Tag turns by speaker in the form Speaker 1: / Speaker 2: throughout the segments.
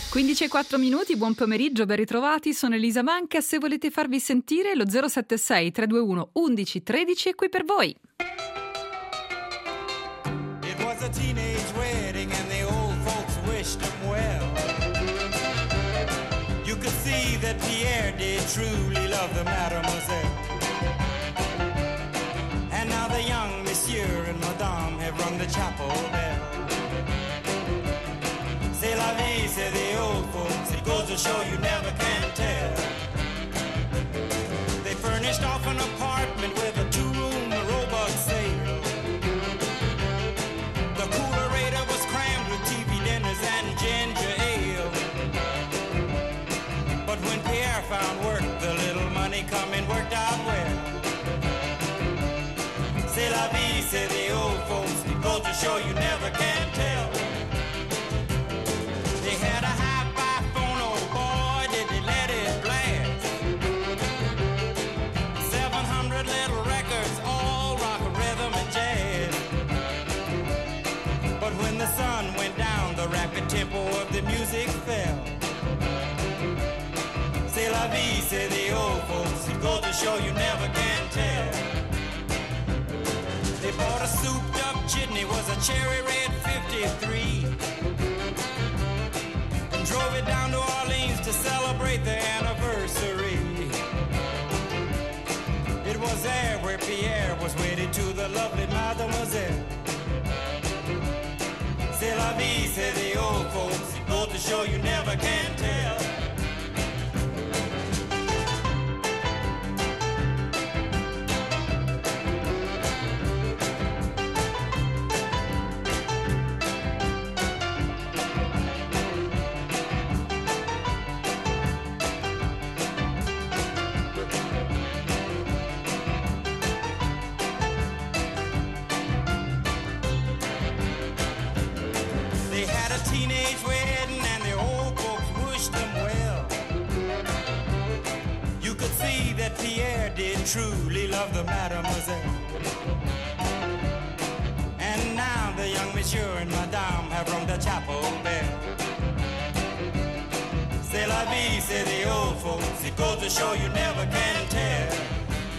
Speaker 1: 15:04, buon pomeriggio, ben ritrovati, sono Elisa Manca. Se volete farvi sentire, lo 076 321 11 13 è qui per voi.
Speaker 2: It was a teenage wedding and the old folks wished them well. You could see that Pierre did truly love the mademoiselle. And now the young monsieur and madame have rung the chapel bell. C'est la vie, say the old folks, it goes to show you never can tell. They furnished off an apartment with a 2-room robot sale. The coolerator was crammed with TV dinners and ginger ale. But when Pierre found work, the little money coming worked out well. C'est la vie, say the old folks, it goes to show you never can tell. They had a hi-fi phone, oh boy, did they let it blast. 700 little records, all rock, rhythm, and jazz. But when the sun went down, the rapid tempo of the music fell. C'est la vie, say the old folks, it goes to show you never can tell. They bought a souped-up chitney, was a cherry red 53. Drove it down to Orleans to celebrate the anniversary. It was there where Pierre was wedded to the lovely mademoiselle. C'est la vie, say the old folks, it goes to show you never can tell. Teenage wedding and the old folks wished them well. You could see that Pierre did truly love the mademoiselle. And now the young monsieur and madame have rung the chapel bell. C'est la vie, say the old folks, it goes to show you never can tell.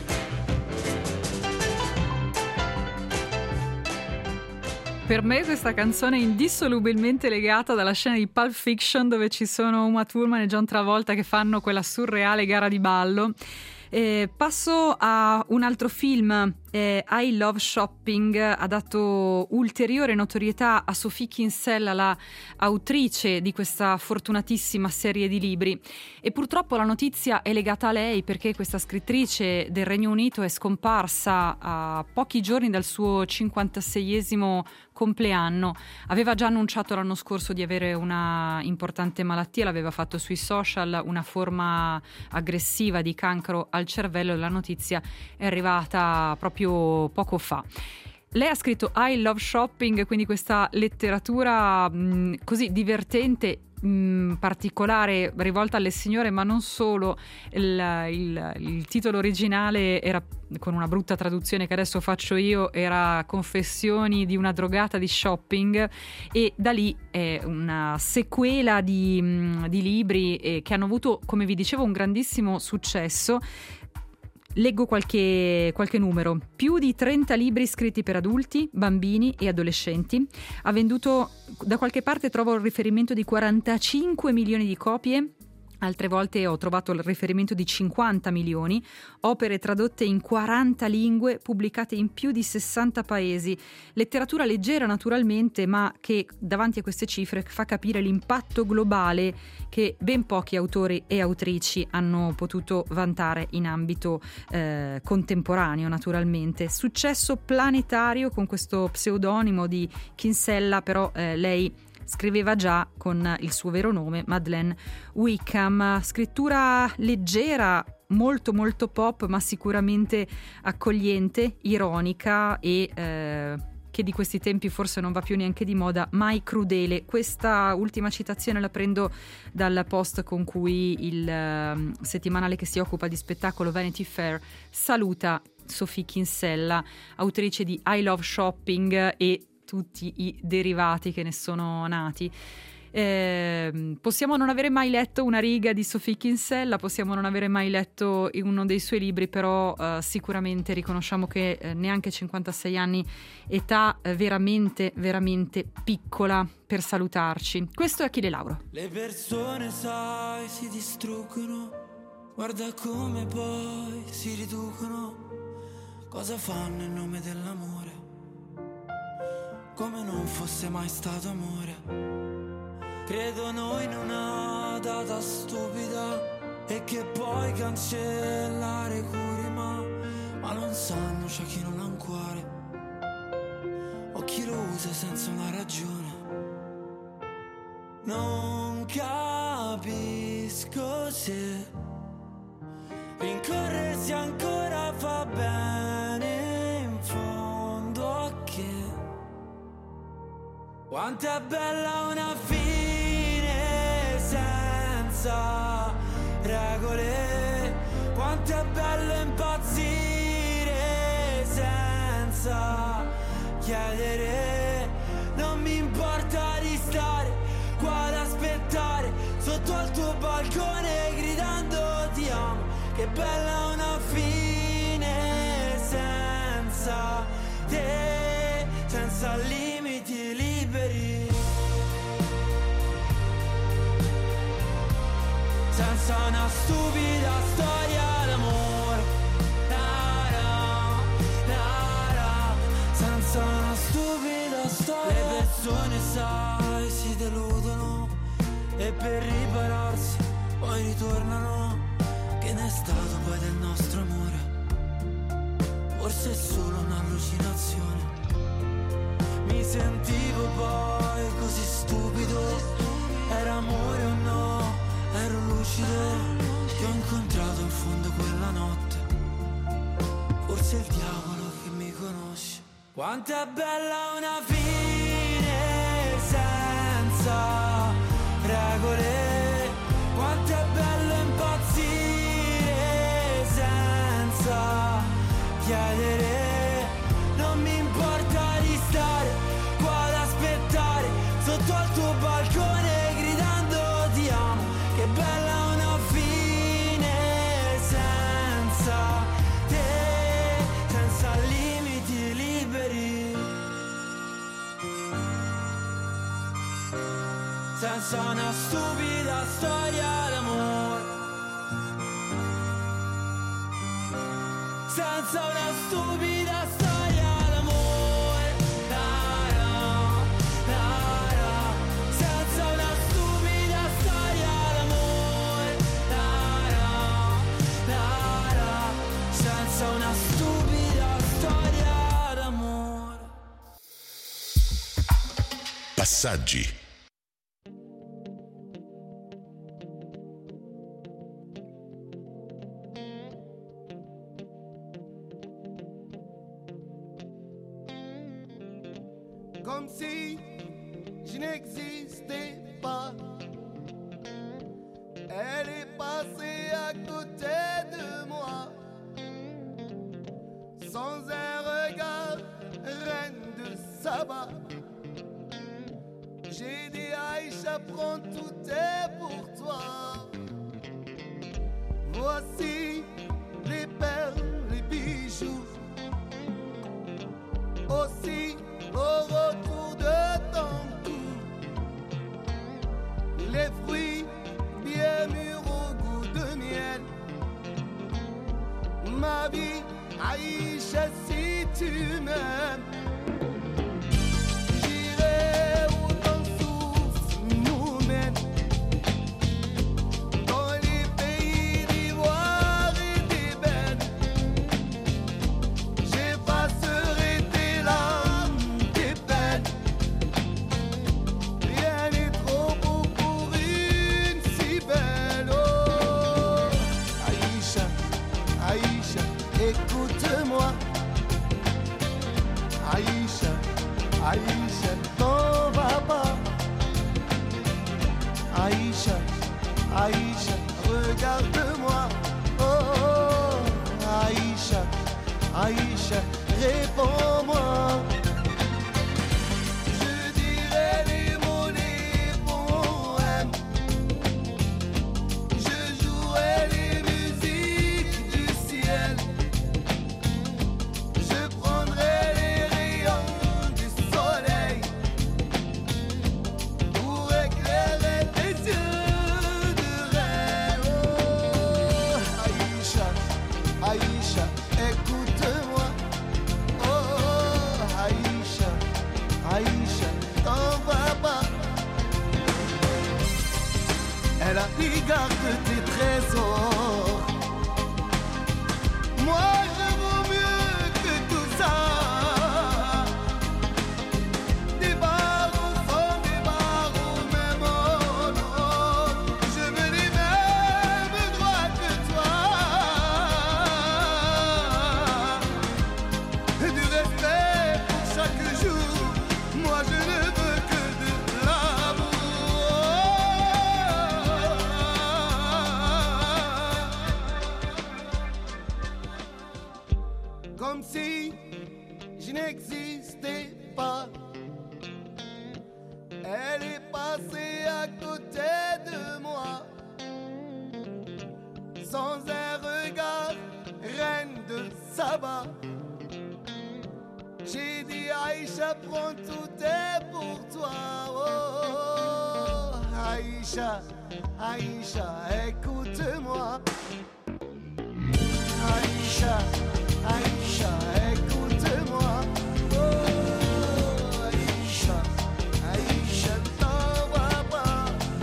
Speaker 1: Per me questa canzone è indissolubilmente legata dalla scena di Pulp Fiction, dove ci sono Uma Thurman e John Travolta che fanno quella surreale gara di ballo. Passo a un altro film. I Love Shopping ha dato ulteriore notorietà a Sophie Kinsella, la autrice di questa fortunatissima serie di libri, e purtroppo la notizia è legata a lei perché questa scrittrice del Regno Unito è scomparsa a pochi giorni dal suo 56esimo compleanno. Aveva già annunciato l'anno scorso di avere una importante malattia, l'aveva fatto sui social, una forma aggressiva di cancro al cervello, e la notizia è arrivata proprio poco fa. Lei ha scritto I Love Shopping, quindi questa letteratura così divertente, particolare, rivolta alle signore, ma non solo. Il titolo originale era, con una brutta traduzione che adesso faccio io, era Confessioni di una drogata di shopping, e da lì è una sequela di libri che hanno avuto, come vi dicevo, un grandissimo successo. Leggo qualche numero. Più di 30 libri scritti per adulti, bambini e adolescenti. Ha venduto, da qualche parte trovo il riferimento di 45 milioni di copie. Altre volte ho trovato il riferimento di 50 milioni, opere tradotte in 40 lingue, pubblicate in più di 60 paesi. Letteratura leggera naturalmente, ma che davanti a queste cifre fa capire l'impatto globale che ben pochi autori e autrici hanno potuto vantare in ambito contemporaneo naturalmente. Successo planetario con questo pseudonimo di Kinsella, però lei scriveva già con il suo vero nome, Madeleine Wickham. Scrittura leggera, molto molto pop, ma sicuramente accogliente, ironica e che di questi tempi forse non va più neanche di moda, mai crudele. Questa ultima citazione la prendo dal post con cui il settimanale che si occupa di spettacolo, Vanity Fair, saluta Sophie Kinsella, autrice di I Love Shopping e tutti i derivati che ne sono nati. Possiamo non avere mai letto una riga di Sophie Kinsella, possiamo non avere mai letto uno dei suoi libri, però sicuramente riconosciamo che neanche 56 anni, età veramente veramente piccola per salutarci. Questo è Achille Lauro.
Speaker 2: Le persone, sai, si distruggono, guarda come poi si riducono. Cosa fanno in nome dell'amore? Come non fosse mai stato amore. Credono in una data stupida e che puoi cancellare curi, ma non sanno c'è chi non ha un cuore o chi lo usa senza una ragione. Non capisco se rincorrersi ancora fa bene in fondo a che. Quanto è bella una fine senza regole, quanto è bello impazzire senza chiedere. Non mi importa di stare qua ad aspettare sotto al tuo balcone gridando ti amo. Che bella una fine senza te, senza limiti liberi, senza una stupida storia d'amore, senza una stupida storia. Le persone, sai, si deludono e per ripararsi poi ritornano. Che ne è stato poi del nostro amore? Forse è solo un'allucinazione. Mi sentivo poi così stupido. Era amore o no? Ero lucido. Ti ho incontrato in fondo quella notte. Forse è il diavolo che mi conosce. Quanto è bella una fine senza regole, quanto è bello impazzire senza chiedere. Non mi importa di stare qua ad aspettare sotto al tuo balcone gridando ti amo. Che bella una fine senza te, senza limiti liberi, senza una stupida storia d'amore, senza una stupida storia d'amore, senza una stupida storia d'amore, senza una stupida storia d'amore.
Speaker 3: Passaggi.
Speaker 4: Comme si je n'existais pas. Elle est passée à côté de moi, sans un regard, reine de Saba. J'ai dit Aïcha, prends tout est pour toi. Voici les perles, les bijoux, aussi au retour de ton cou, les fruits bien mûrs au goût de miel. Ma vie, Aïcha, si tu m'aimes, j'irai où ton souffle nous mène, dans les pays d'Ivoire et qui garde tes trésors. Moi je vaux mieux que tout ça. Des barreaux sont des barreaux, même oh non. Je veux les mêmes droits que toi. Et du respect pour chaque jour. Moi je ne veux que de l'amour. Comme si je n'existais pas. Elle est passée à côté de moi. Sans un regard, reine de Saba. J'ai dit Aïcha, prends tout est pour toi. Oh, Aïcha, Aïcha, écoute-moi. Aïcha, Aïcha, écoute-moi. Oh, Aïcha, Aïcha, ne t'en va pas.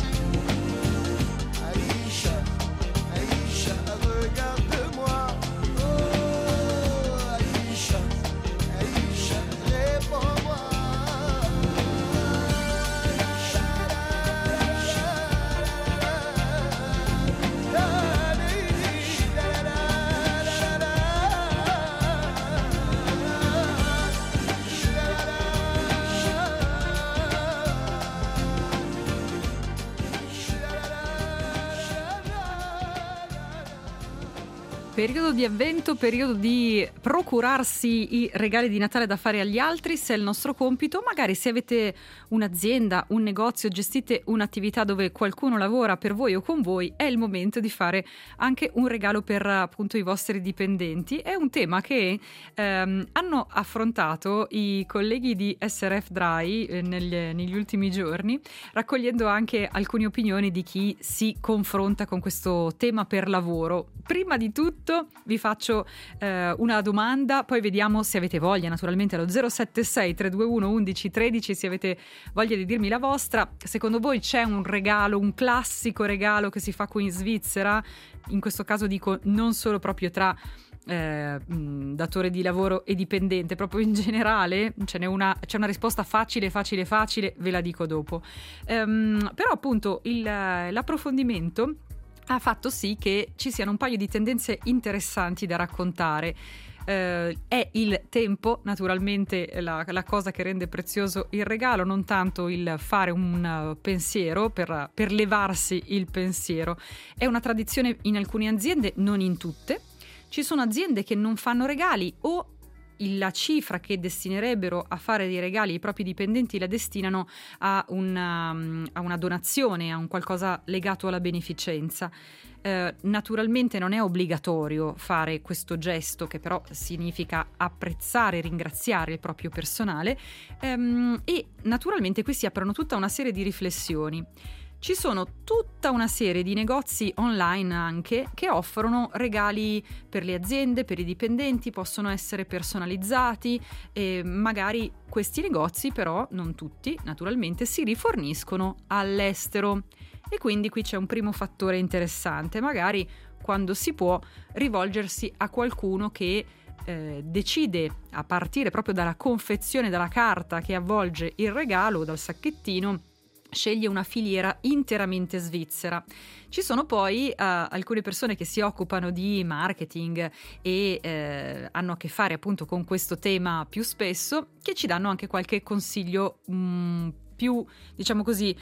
Speaker 4: Aïcha, Aïcha, regarde-moi. Oh, Aïcha, Aïcha, réponds-moi.
Speaker 1: Periodo di avvento, periodo di procurarsi i regali di Natale da fare agli altri, se è il nostro compito. Magari se avete un'azienda, un negozio, gestite un'attività dove qualcuno lavora per voi o con voi, è il momento di fare anche un regalo per appunto i vostri dipendenti. È un tema che hanno affrontato i colleghi di SRF Dry negli ultimi giorni, raccogliendo anche alcune opinioni di chi si confronta con questo tema per lavoro. Prima di tutto vi faccio una domanda, poi vediamo se avete voglia, naturalmente allo 076 321 11 13, se avete voglia di dirmi la vostra. Secondo voi c'è un regalo, un classico regalo che si fa qui in Svizzera? In questo caso dico non solo proprio tra datore di lavoro e dipendente, proprio in generale. C'è una risposta facile, ve la dico dopo. Però appunto l'approfondimento ha fatto sì che ci siano un paio di tendenze interessanti da raccontare. È il tempo, naturalmente, la cosa che rende prezioso il regalo, non tanto il fare un pensiero per levarsi il pensiero. È una tradizione in alcune aziende, non in tutte. Ci sono aziende che non fanno regali o la cifra che destinerebbero a fare dei regali ai propri dipendenti la destinano a una donazione, a un qualcosa legato alla beneficenza. Naturalmente non è obbligatorio fare questo gesto, che però significa apprezzare e ringraziare il proprio personale, e naturalmente qui si aprono tutta una serie di riflessioni. Ci sono tutta una serie di negozi online anche che offrono regali per le aziende, per i dipendenti, possono essere personalizzati e magari questi negozi però, non tutti naturalmente, si riforniscono all'estero. E quindi qui c'è un primo fattore interessante, magari quando si può rivolgersi a qualcuno che decide, a partire proprio dalla confezione, dalla carta che avvolge il regalo, dal sacchettino, sceglie una filiera interamente svizzera. Ci sono poi alcune persone che si occupano di marketing e hanno a che fare appunto con questo tema più spesso, che ci danno anche qualche consiglio più, diciamo così,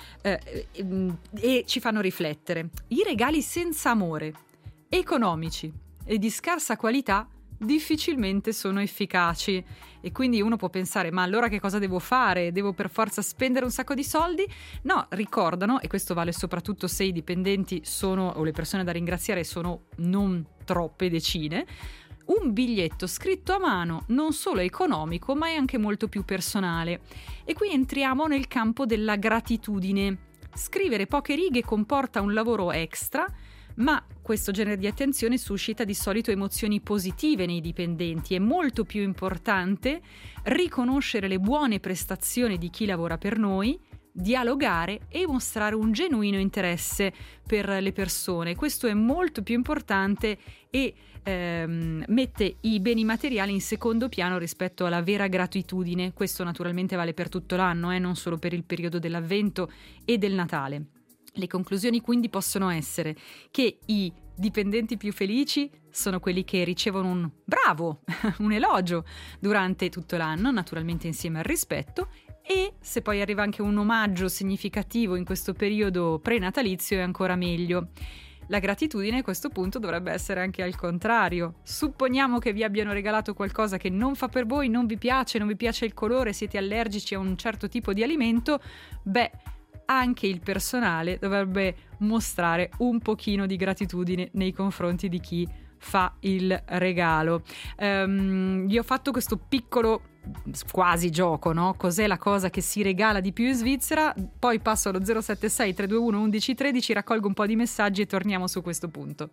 Speaker 1: e ci fanno riflettere. I regali senza amore, economici e di scarsa qualità difficilmente sono efficaci, e quindi uno può pensare: ma allora che cosa devo fare? Devo per forza spendere un sacco di soldi? No, ricordano, e questo vale soprattutto se i dipendenti sono, o le persone da ringraziare sono non troppe decine, un biglietto scritto a mano non solo è economico ma è anche molto più personale. E qui entriamo nel campo della gratitudine. Scrivere poche righe comporta un lavoro extra, ma questo genere di attenzione suscita di solito emozioni positive nei dipendenti. È molto più importante riconoscere le buone prestazioni di chi lavora per noi, dialogare e mostrare un genuino interesse per le persone. Questo è molto più importante e mette i beni materiali in secondo piano rispetto alla vera gratitudine. Questo naturalmente vale per tutto l'anno, non solo per il periodo dell'Avvento e del Natale. Le conclusioni quindi possono essere che i dipendenti più felici sono quelli che ricevono un bravo, un elogio durante tutto l'anno, naturalmente insieme al rispetto, e se poi arriva anche un omaggio significativo in questo periodo prenatalizio è ancora meglio. La gratitudine a questo punto dovrebbe essere anche al contrario. Supponiamo che vi abbiano regalato qualcosa che non fa per voi, non vi piace il colore, siete allergici a un certo tipo di alimento, anche il personale dovrebbe mostrare un pochino di gratitudine nei confronti di chi fa il regalo. Vi ho fatto questo piccolo quasi gioco, no? Cos'è la cosa che si regala di più in Svizzera? Poi passo allo 076 321 1113, raccolgo un po' di messaggi e torniamo su questo punto.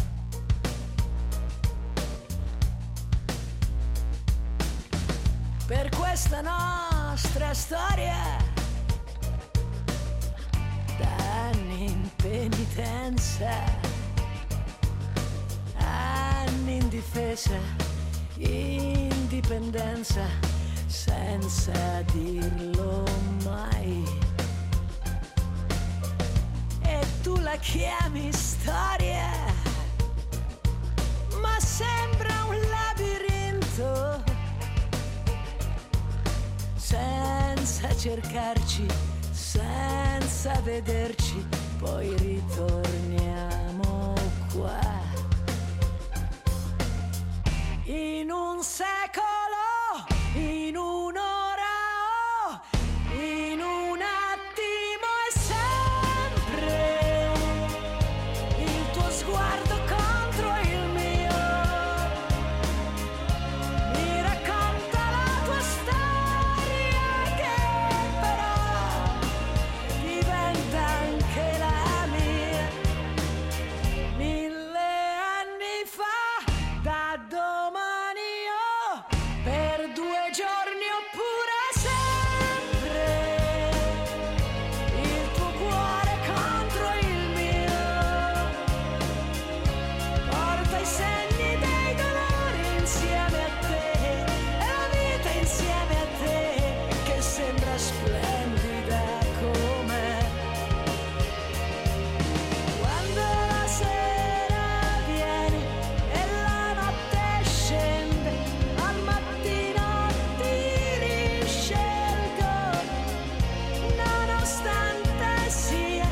Speaker 5: Per questa nostra storia d'anni in penitenza, anni in difesa, indipendenza senza dirlo mai. E tu la chiami storia, ma sembra un labirinto, senza cercarci, senza vederci, poi ritorniamo qua. In un secolo, in un'ora, in un attimo e sempre, il tuo sguardo contro il mio mi racconta la tua storia, che però diventa anche la mia. 1000 anni fa, da domani o per 2 giorni oppure sempre, il tuo cuore contro il mio porta i segni dei dolori insieme a te, e la vita insieme a te che sembra splendida com'è. Quando la sera viene e la notte scende, al mattino ti riscelgo, nonostante sia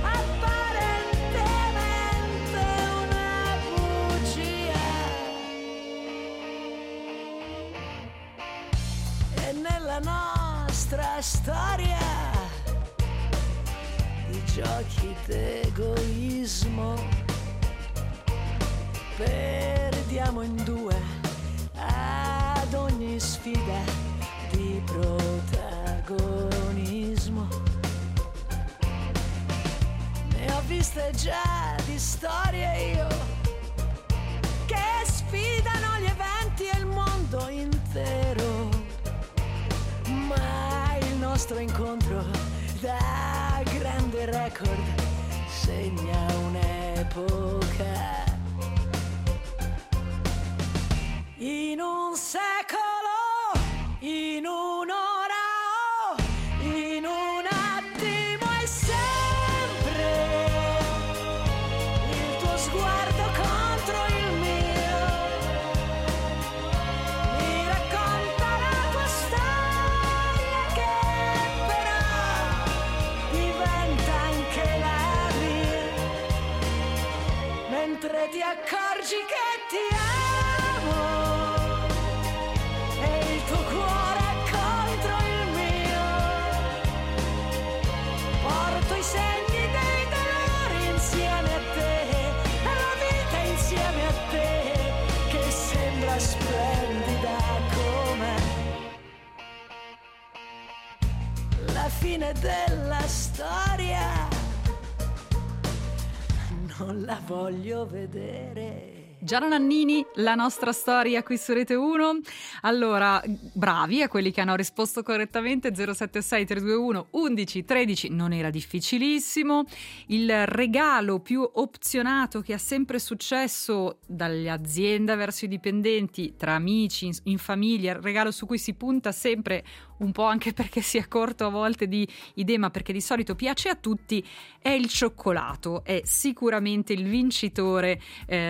Speaker 5: apparentemente una bugia. E nella nostra storia di giochi d'egoismo perdiamo in 2 ad ogni sfida di protagonismo. Ne ho viste già di storie io che sfidano gli eventi e il mondo intero, ma il nostro incontro da grande record segna un'epoca. In un secolo, in un'ora, in un attimo e sempre, il tuo sguardo contro il mio mi racconta la tua storia, che però diventa anche la mia, mentre ti accorgi che ti amo e il tuo cuore è contro il mio, porto i segni dei dolori insieme a te, e la vita insieme a te che sembra splendida com'è. La fine della storia non la voglio vedere.
Speaker 1: Gianna Nannini, la nostra storia qui su Rete 1. Allora, bravi a quelli che hanno risposto correttamente. 076 321 11 13, non era difficilissimo. Il regalo più opzionato che ha sempre successo dalle aziende verso i dipendenti, tra amici, in famiglia, il regalo su cui si punta sempre, un po' anche perché si è corto a volte di idee, ma perché di solito piace a tutti, è il cioccolato. È sicuramente il vincitore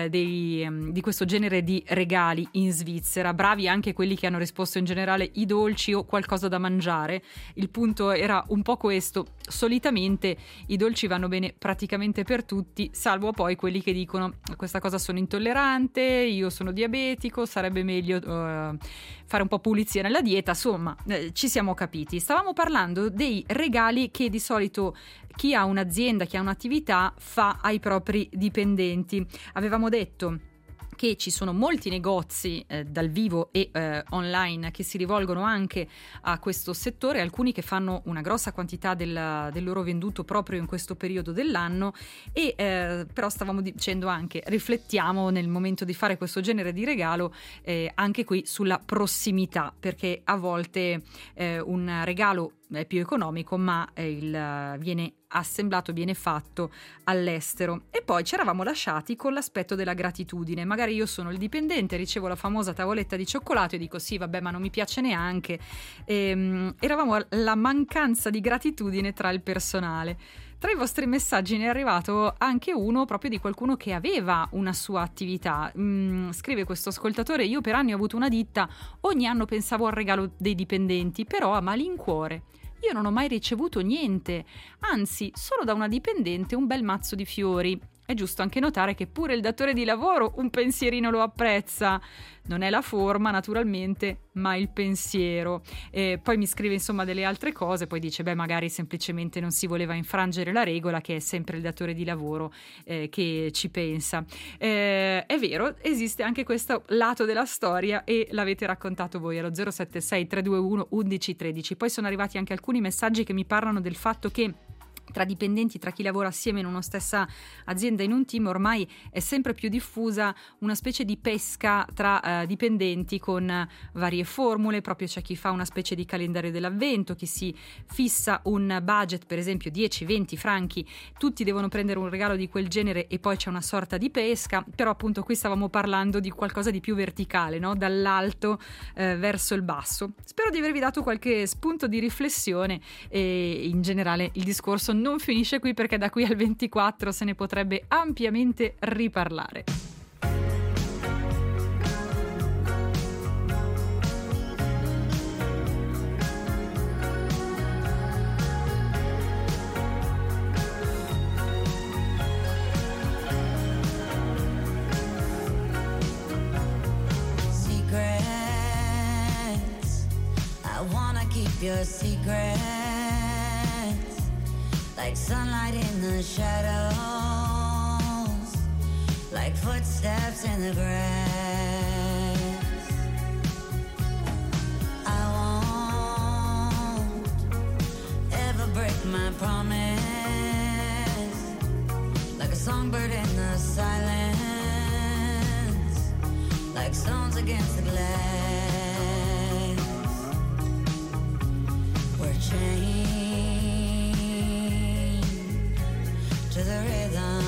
Speaker 1: di questo genere di regali in Svizzera. Bravi anche quelli che hanno risposto in generale i dolci o qualcosa da mangiare. Il punto era un po' questo: solitamente i dolci vanno bene praticamente per tutti, salvo poi quelli che dicono questa cosa sono intollerante, io sono diabetico, sarebbe meglio fare un po' pulizia nella dieta. Insomma, ci siamo capiti. Stavamo parlando dei regali che di solito chi ha un'azienda, chi ha un'attività fa ai propri dipendenti. Avevamo detto che ci sono molti negozi dal vivo e online che si rivolgono anche a questo settore, alcuni che fanno una grossa quantità del loro venduto proprio in questo periodo dell'anno, e però stavamo dicendo anche, riflettiamo nel momento di fare questo genere di regalo anche qui sulla prossimità, perché a volte un regalo è più economico, ma viene assemblato, viene fatto all'estero. E poi ci eravamo lasciati con l'aspetto della gratitudine. Magari io sono il dipendente, ricevo la famosa tavoletta di cioccolato e dico sì, vabbè, ma non mi piace neanche. Eravamo alla mancanza di gratitudine tra il personale. Tra i vostri messaggi ne è arrivato anche uno proprio di qualcuno che aveva una sua attività. Scrive questo ascoltatore: io per anni ho avuto una ditta, ogni anno pensavo al regalo dei dipendenti, però a malincuore io non ho mai ricevuto niente, anzi solo da una dipendente un bel mazzo di fiori. È giusto anche notare che pure il datore di lavoro un pensierino lo apprezza. Non è la forma, naturalmente, ma il pensiero. Poi mi scrive insomma delle altre cose, poi dice magari semplicemente non si voleva infrangere la regola, che è sempre il datore di lavoro che ci pensa. È vero, esiste anche questo lato della storia e l'avete raccontato voi allo 076 321 11 13. Poi sono arrivati anche alcuni messaggi che mi parlano del fatto che tra dipendenti, tra chi lavora assieme in una stessa azienda, in un team, ormai è sempre più diffusa una specie di pesca tra dipendenti con varie formule. Proprio c'è chi fa una specie di calendario dell'avvento, chi si fissa un budget, per esempio 10-20 franchi, tutti devono prendere un regalo di quel genere e poi c'è una sorta di pesca. Però appunto qui stavamo parlando di qualcosa di più verticale, no? Dall'alto verso il basso. Spero di avervi dato qualche spunto di riflessione, e in generale il discorso non finisce qui, perché da qui al 24 se ne potrebbe ampiamente riparlare.
Speaker 6: Secrets, I wanna keep your secrets, like sunlight in the shadows, like footsteps in the grass. I won't ever break my promise, like a songbird in the silence, like stones against the glass. We're chained to the rhythm.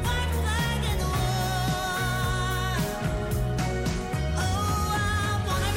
Speaker 5: Oh, I wanna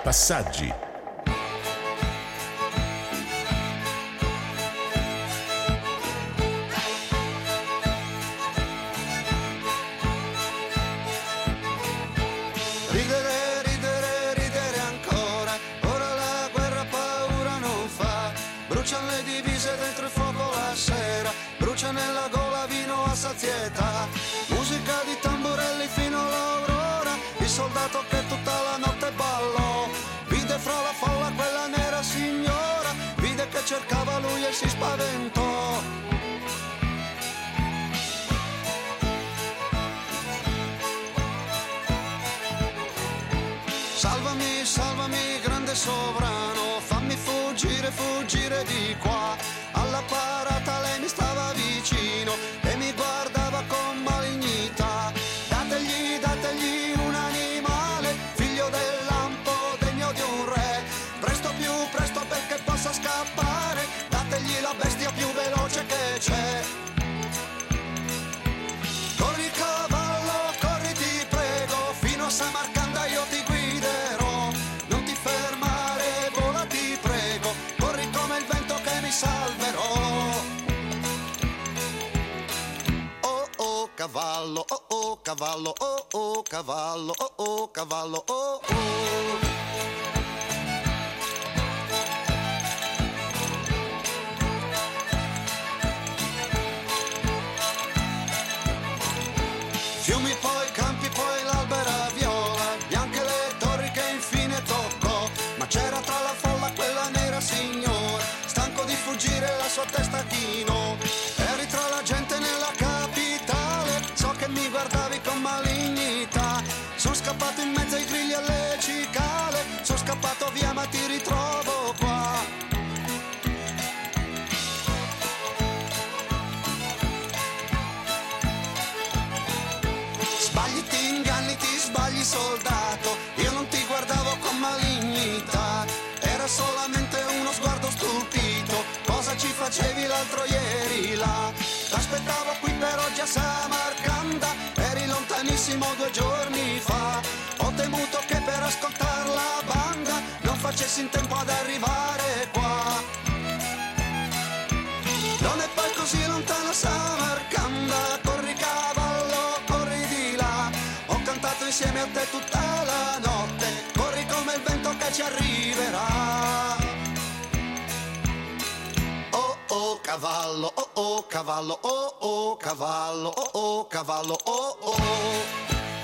Speaker 3: Passaggi.
Speaker 4: Ridere, ridere, ridere ancora. Ora la guerra paura non fa. Bruciano le divise dentro il fuoco la sera. Brucia nella gola vino a sazietà. Musica di tamburelli fino all'aurora. Il soldato che tutta la notte ballò. Vide fra la folla quella nera signora. Vide che cercava lui e si spaventò. Salvami, salvami, grande sovrano, fammi fuggire, fuggire di qua. Alla parata lei mi stava vicino e mi guardava con malignità. Dategli, dategli un animale, figlio del lampo, degno di un re. Presto più presto perché possa scappare, dategli la bestia più veloce che c'è. Corri cavallo, corri ti prego, fino a Samarcanda io ti guiderò. Non ti fermare, vola ti prego, corri come il vento che mi salverò. Oh oh cavallo, oh oh cavallo, oh oh cavallo, oh oh cavallo, oh oh. Fiumi poi, campi poi, l'albera viola, bianche le torri che infine toccò. Ma c'era tra la folla quella nera signora, stanco di fuggire la sua testa chinò. Eri tra la gente nella capitale, so che mi guardavi con malignità. Sono scappato in mezzo ai grilli e alle cicale, sono scappato via ma ti ritrovo qua. Sbagli, ti inganni, ti sbagli soldato, io non ti guardavo con malignità, era solamente uno sguardo stupito, cosa ci facevi l'altro ieri là? T'aspettavo qui per oggi a Samarcanda, eri lontanissimo 2 giorni fa, ho temuto che per ascoltar la banda non facessi in tempo ad arrivare qua. Non è poi così lontana Samarcanda, corri cavallo, corri di là. Ho cantato insieme a te tutta la notte, corri come il vento che ci arriverà. Oh oh cavallo, oh oh cavallo, oh oh cavallo, oh oh cavallo, oh oh.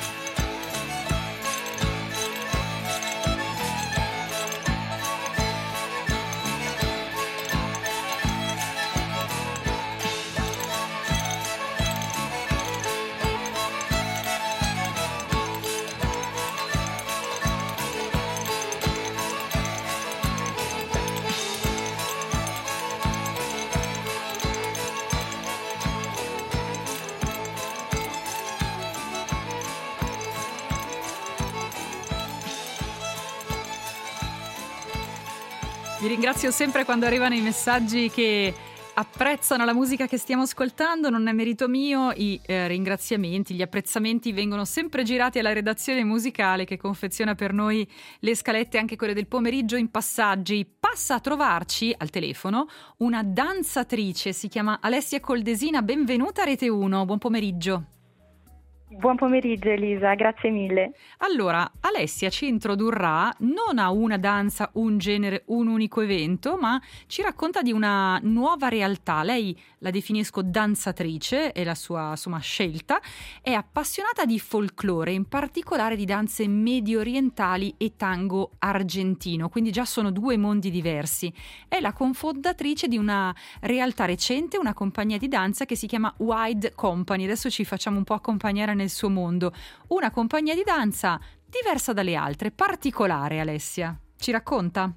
Speaker 1: Vi ringrazio sempre quando arrivano i messaggi che apprezzano la musica che stiamo ascoltando, non è merito mio, i ringraziamenti, gli apprezzamenti vengono sempre girati alla redazione musicale che confeziona per noi le scalette, anche quelle del pomeriggio in Passaggi. Passa a trovarci al telefono una danzatrice, si chiama Alessia Coldesina, benvenuta a Rete 1, buon pomeriggio.
Speaker 7: Buon pomeriggio Elisa, grazie mille.
Speaker 1: Allora, Alessia ci introdurrà non a una danza, un genere, un unico evento, ma ci racconta di una nuova realtà. Lei la definisco danzatrice, è la sua scelta, è appassionata di folklore, in particolare di danze medio orientali e tango argentino, quindi già sono 2 mondi diversi. È la cofondatrice di una realtà recente, una compagnia di danza che si chiama Wide Company. Adesso ci facciamo un po' accompagnare nel suo mondo, una compagnia di danza diversa dalle altre, particolare. Alessia, ci racconta?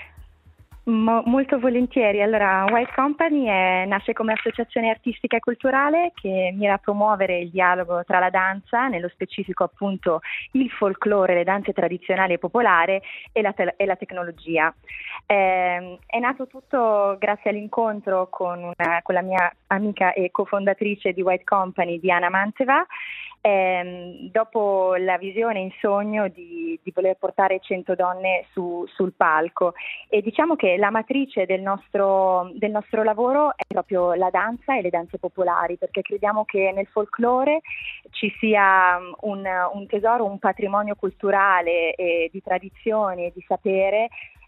Speaker 7: Molto volentieri. Allora, White Company nasce come associazione artistica e culturale che mira a promuovere il dialogo tra la danza, nello specifico appunto il folklore, le danze tradizionali e popolari e la tecnologia. È nato tutto grazie all'incontro con la mia amica e cofondatrice di White Company, Diana Manteva. Dopo la visione in sogno di di voler portare 100 donne sul palco, e diciamo che la matrice del nostro lavoro è proprio la danza e le danze popolari, perché crediamo che nel folklore ci sia un tesoro, un patrimonio culturale e di tradizioni e di sapere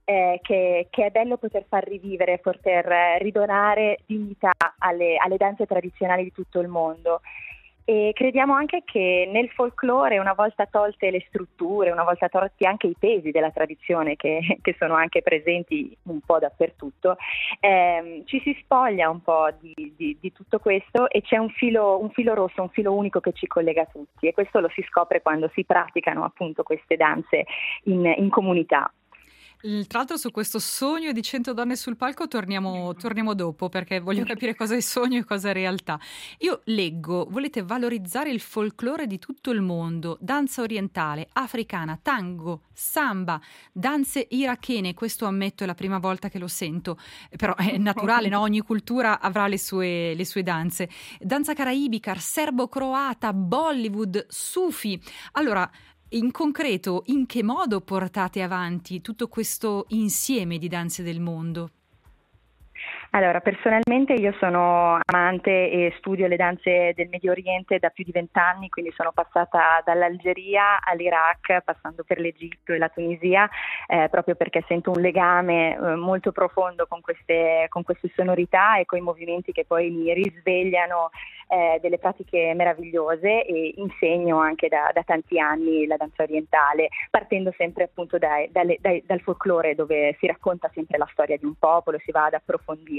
Speaker 7: che è bello poter far rivivere, poter ridonare dignità alle danze tradizionali di tutto il mondo. E crediamo anche che nel folklore, una volta tolte le strutture, una volta tolti anche i pesi della tradizione che sono anche presenti un po' dappertutto, ci si spoglia un po' di tutto questo, e c'è un filo rosso, un filo unico che ci collega tutti, e questo lo si scopre quando si praticano appunto queste danze in comunità.
Speaker 1: Tra l'altro su questo sogno di 100 donne sul palco torniamo dopo, perché voglio capire cosa è sogno e cosa è realtà. Io leggo, volete valorizzare il folklore di tutto il mondo, danza orientale, africana, tango, samba, danze irachene, questo ammetto è la prima volta che lo sento, però è naturale, no? Ogni cultura avrà le sue danze. Danza caraibica, serbo-croata, Bollywood, sufi. Allora, in concreto, in che modo portate avanti tutto questo insieme di danze del mondo?
Speaker 7: Allora, personalmente io sono amante e studio le danze del Medio Oriente da più di 20 anni, quindi sono passata dall'Algeria all'Iraq, passando per l'Egitto e la Tunisia, proprio perché sento un legame molto profondo con queste sonorità e con i movimenti che poi mi risvegliano delle pratiche meravigliose, e insegno anche da tanti anni la danza orientale, partendo sempre appunto dal folklore, dove si racconta sempre la storia di un popolo, si va ad approfondire.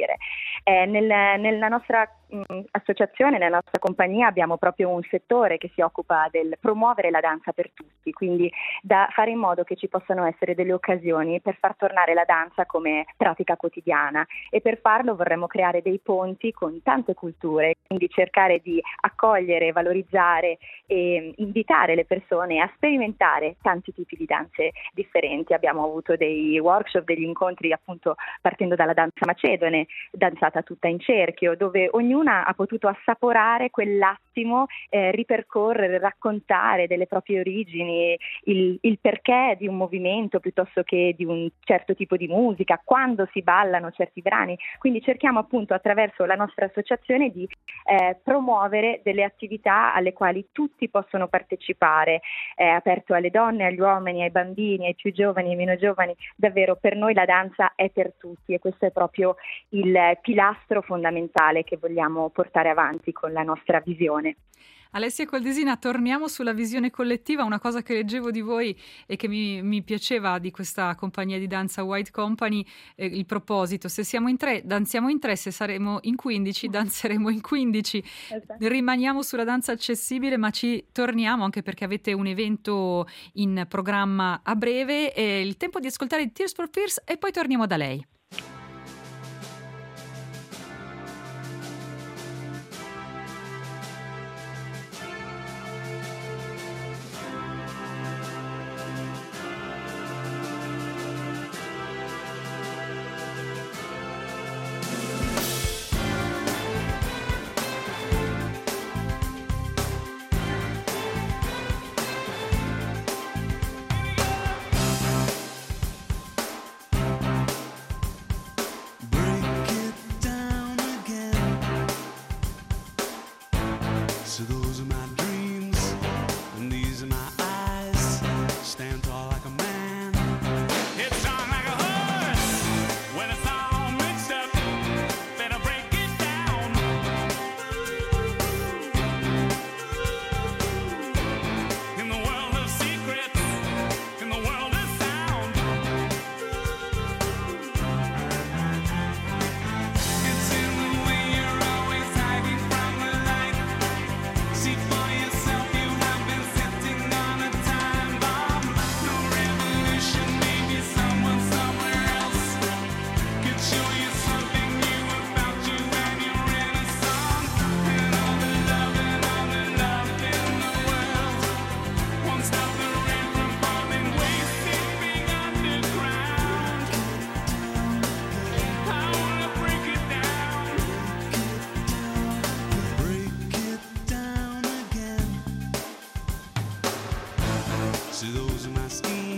Speaker 7: Nella nostra associazione, nella nostra compagnia, abbiamo proprio un settore che si occupa del promuovere la danza per tutti, quindi da fare in modo che ci possano essere delle occasioni per far tornare la danza come pratica quotidiana, e per farlo vorremmo creare dei ponti con tante culture, quindi cercare di accogliere, valorizzare e invitare le persone a sperimentare tanti tipi di danze differenti. Abbiamo avuto dei workshop, degli incontri appunto partendo dalla danza macedone, danzata tutta in cerchio, dove ognuna ha potuto assaporare quell'attimo, ripercorrere, raccontare delle proprie origini, il perché di un movimento piuttosto che di un certo tipo di musica, quando si ballano certi brani. Quindi cerchiamo appunto attraverso la nostra associazione di promuovere delle attività alle quali tutti possono partecipare, aperto alle donne, agli uomini, ai bambini, ai più giovani, ai meno giovani. Davvero per noi la danza è per tutti, e questo è proprio il pilastro fondamentale che vogliamo portare avanti con la nostra visione.
Speaker 1: Alessia Coldesina, torniamo sulla visione collettiva. Una cosa che leggevo di voi e che mi piaceva di questa compagnia di danza White Company, il proposito: se siamo in 3, danziamo in 3, se saremo in 15, danzeremo in 15. Esatto. Rimaniamo sulla danza accessibile, ma ci torniamo anche perché avete un evento in programma a breve. Il tempo di ascoltare Tears for Fears e poi torniamo da lei.
Speaker 2: See those in my skin.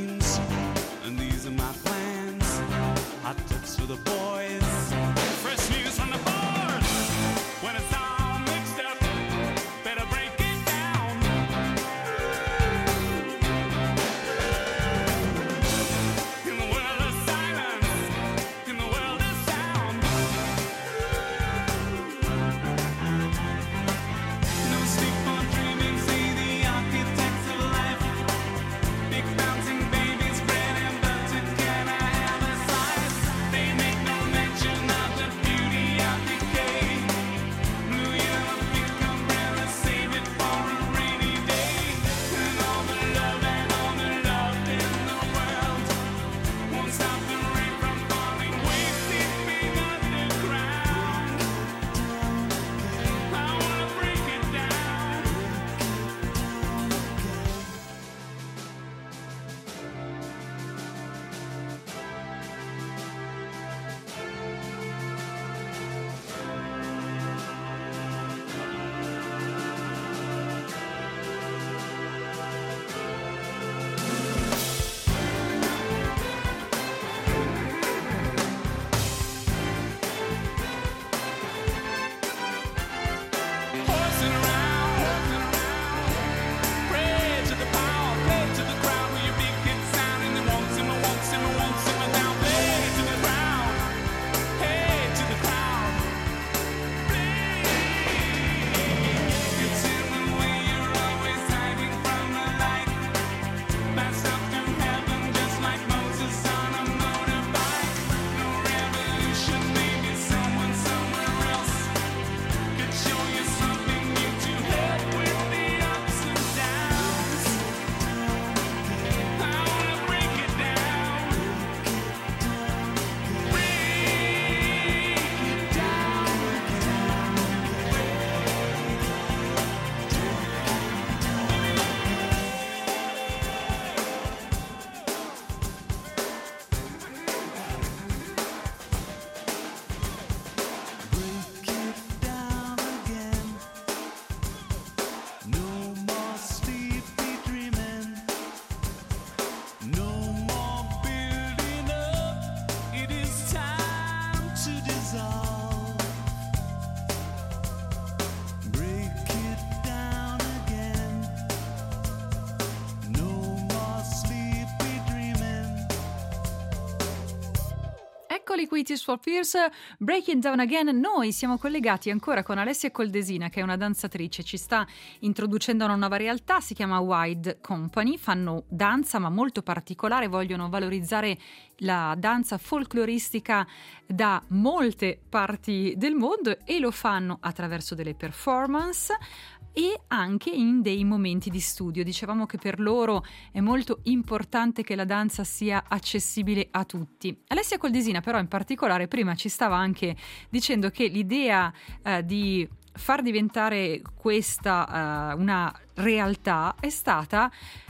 Speaker 1: Eccoli qui, Tears for Fears, Breaking Down Again. Noi siamo collegati ancora con Alessia Coldesina, che è una danzatrice, ci sta introducendo a una nuova realtà, si chiama Wide Company, fanno danza ma molto particolare, vogliono valorizzare la danza folcloristica da molte parti del mondo e lo fanno attraverso delle performance e anche in dei momenti di studio. Dicevamo che per loro è molto importante che la danza sia accessibile a tutti. Alessia Coldesina però in particolare prima ci stava anche dicendo che l'idea di far diventare questa una realtà è stata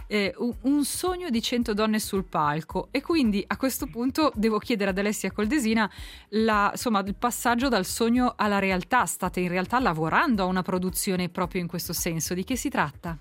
Speaker 1: un sogno di 100 donne sul palco, e quindi a questo punto devo chiedere ad Alessia Coldesina il passaggio dal sogno alla realtà. State in realtà lavorando a una produzione proprio in questo senso, di che si tratta?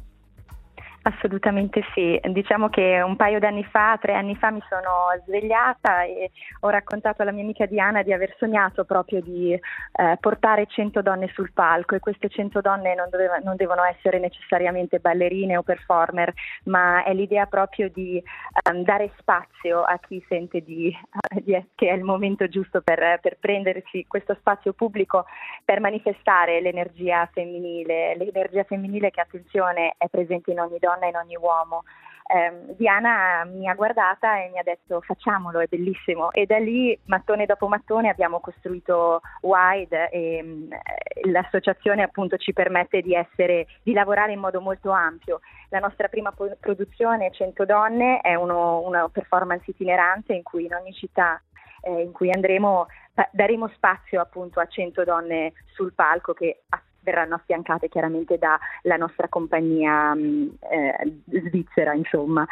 Speaker 7: Assolutamente sì, diciamo che un paio d'anni fa, 3 anni fa mi sono svegliata e ho raccontato alla mia amica Diana di aver sognato proprio di portare 100 donne sul palco, e queste 100 donne non devono essere necessariamente ballerine o performer, ma è l'idea proprio di dare spazio a chi sente che è il momento giusto per prendersi questo spazio pubblico per manifestare l'energia femminile che, attenzione, è presente in ogni donna e in ogni uomo. Diana mi ha guardata e mi ha detto facciamolo, è bellissimo, e da lì mattone dopo mattone abbiamo costruito Wide e l'associazione appunto ci permette di lavorare in modo molto ampio. La nostra prima produzione, 100 donne, è una performance itinerante in cui in ogni città in cui andremo daremo spazio appunto a 100 donne sul palco che verranno affiancate chiaramente dalla nostra compagnia svizzera, insomma,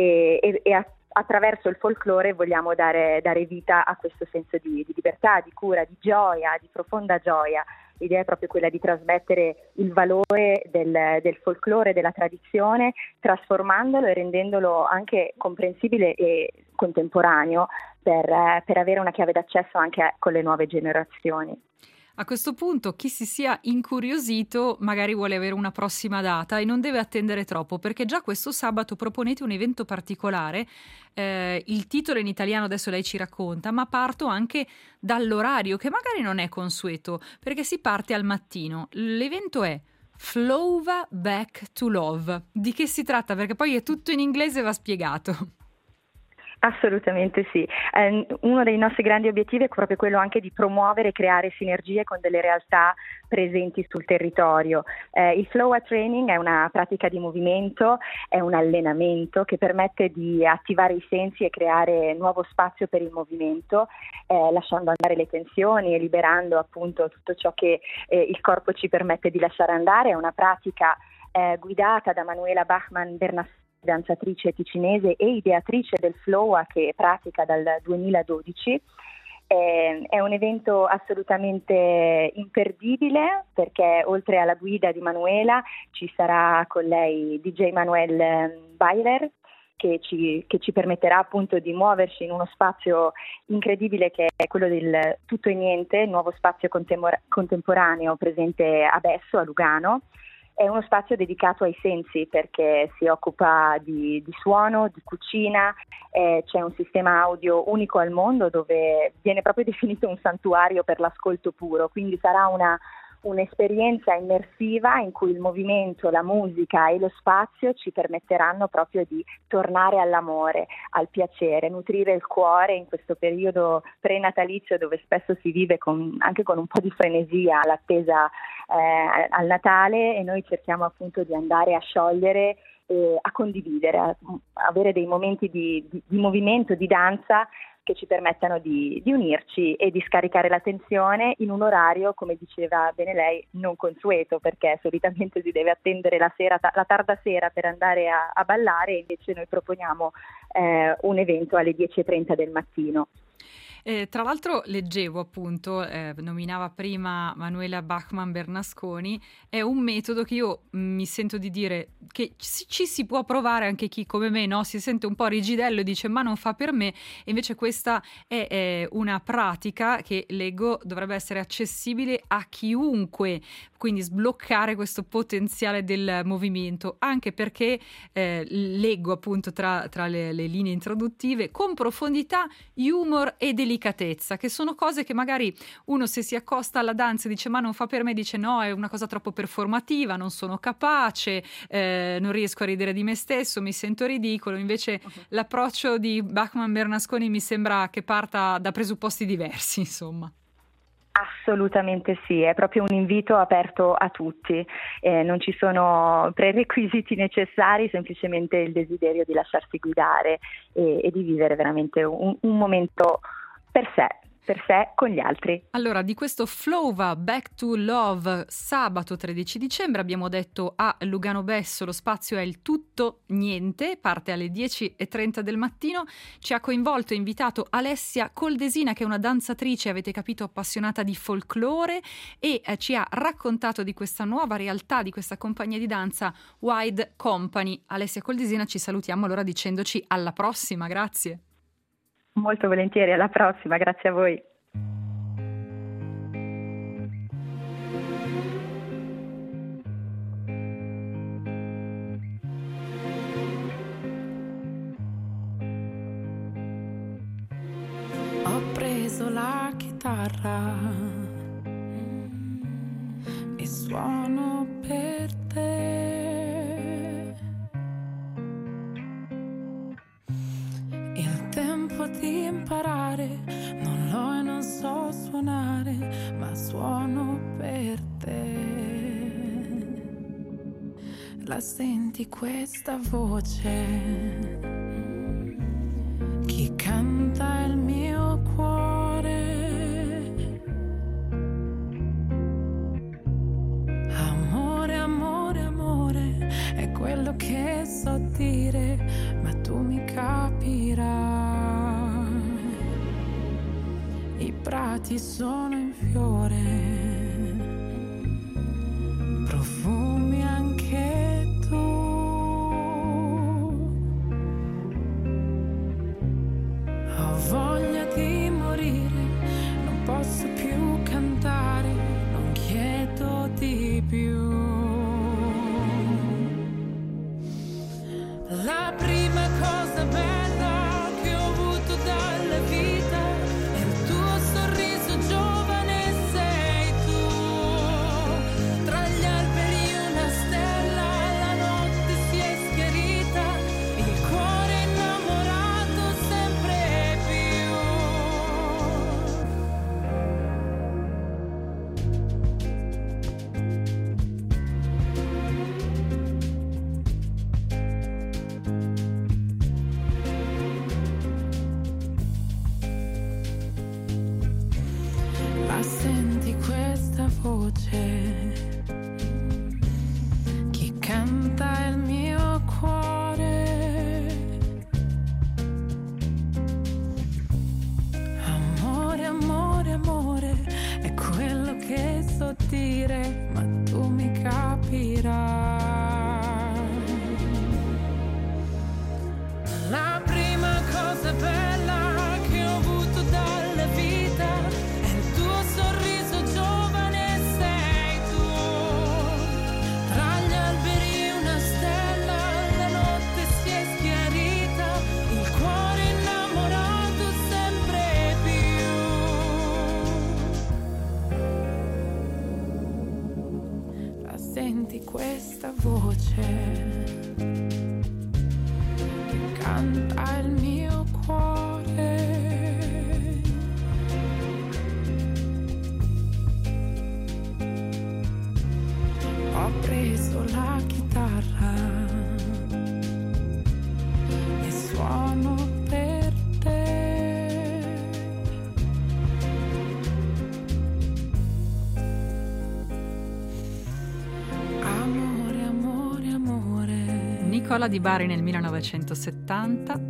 Speaker 7: e attraverso il folklore vogliamo dare vita a questo senso di libertà, di cura, di gioia, di profonda gioia. L'idea è proprio quella di trasmettere il valore del folklore, della tradizione, trasformandolo e rendendolo anche comprensibile e contemporaneo per avere una chiave d'accesso anche con le nuove generazioni.
Speaker 1: A questo punto chi si sia incuriosito magari vuole avere una prossima data e non deve attendere troppo, perché già questo sabato proponete un evento particolare, il titolo in italiano adesso lei ci racconta, ma parto anche dall'orario che magari non è consueto, perché si parte al mattino. L'evento è Flova Back to Love. Di che si tratta? Perché poi è tutto in inglese e va spiegato.
Speaker 7: Assolutamente sì. Uno dei nostri grandi obiettivi è proprio quello anche di promuovere e creare sinergie con delle realtà presenti sul territorio. Il Flow Training è una pratica di movimento, è un allenamento che permette di attivare i sensi e creare nuovo spazio per il movimento, lasciando andare le tensioni e liberando appunto tutto ciò che il corpo ci permette di lasciare andare. È una pratica guidata da Manuela Bachmann-Bernasconi, danzatrice ticinese e ideatrice del Flow, che pratica dal 2012. È un evento assolutamente imperdibile, perché oltre alla guida di Manuela ci sarà con lei DJ Manuel Bailer, che ci permetterà appunto di muoverci in uno spazio incredibile che è quello del tutto e niente, il nuovo spazio contemporaneo presente a Besso, a Lugano. È uno spazio dedicato ai sensi, perché si occupa di suono, di cucina, c'è un sistema audio unico al mondo dove viene proprio definito un santuario per l'ascolto puro, quindi sarà un'esperienza immersiva in cui il movimento, la musica e lo spazio ci permetteranno proprio di tornare all'amore, al piacere, nutrire il cuore in questo periodo prenatalizio dove spesso si vive anche con un po' di frenesia l'attesa al Natale, e noi cerchiamo appunto di andare a sciogliere e a condividere, a avere dei momenti di movimento, di danza che ci permettano di unirci e di scaricare la tensione in un orario, come diceva bene lei, non consueto, perché solitamente si deve attendere la tarda sera per andare a ballare, e invece noi proponiamo un evento alle 10:30 del mattino.
Speaker 1: Tra l'altro leggevo appunto, nominava prima Manuela Bachmann-Bernasconi, è un metodo che io mi sento di dire che ci si può provare anche chi come me, no? Si sente un po' rigidello e dice ma non fa per me, e invece questa è una pratica che leggo dovrebbe essere accessibile a chiunque, quindi sbloccare questo potenziale del movimento, anche perché leggo appunto tra le linee introduttive con profondità, humor e delicatezza, che sono cose che magari uno, se si accosta alla danza e dice ma non fa per me, dice no, è una cosa troppo performativa, non sono capace, non riesco a ridere di me stesso, mi sento ridicolo. Invece l'approccio di Bachmann-Bernasconi mi sembra che parta da presupposti diversi, insomma.
Speaker 7: Assolutamente sì, è proprio un invito aperto a tutti, non ci sono prerequisiti necessari, semplicemente il desiderio di lasciarsi guidare e di vivere veramente un momento per sé con gli altri.
Speaker 1: Allora, di questo Flova Back to Love, sabato 13 dicembre, abbiamo detto a Lugano Besso, lo spazio è il tutto niente, parte alle 10:30 del mattino. Ci ha coinvolto e invitato Alessia Coldesina, che è una danzatrice, avete capito, appassionata di folklore, e ci ha raccontato di questa nuova realtà, di questa compagnia di danza Wide Company. Alessia Coldesina, ci salutiamo allora dicendoci alla prossima, grazie.
Speaker 7: Molto volentieri, alla prossima, grazie a voi.
Speaker 8: Ho preso la chitarra e suono per te. Il tempo di imparare non l'ho e non so suonare, ma suono per te. La senti questa voce? Chi canta il mio cuore? Amore, amore, amore, è quello che so dire, ma tu mi capirai. I prati sono in fiore, profumi anche tu. Ho voglia di morire, non posso più cantare, non chiedo di più. La prima cosa bella che ho avuto dalla vita è il tuo sorriso giovane, sei tu. Tra gli alberi una stella, la notte si è schiarita, il cuore innamorato sempre più. La senti questa voce? Chi canta il mio cuore? Amore, amore, amore, è quello che so dire, ma tu mi capirai. La prima cosa bella che ho avuto dalla vita è il tuo sorriso giovane, sei tu. Tra gli alberi una stella, la notte si è schiarita, il cuore innamorato sempre più. La senti questa voce? Canta il mio cuore. Ho preso la chitarra e suono per te. Amore, amore, amore.
Speaker 1: Nicola Di Bari nel 1970,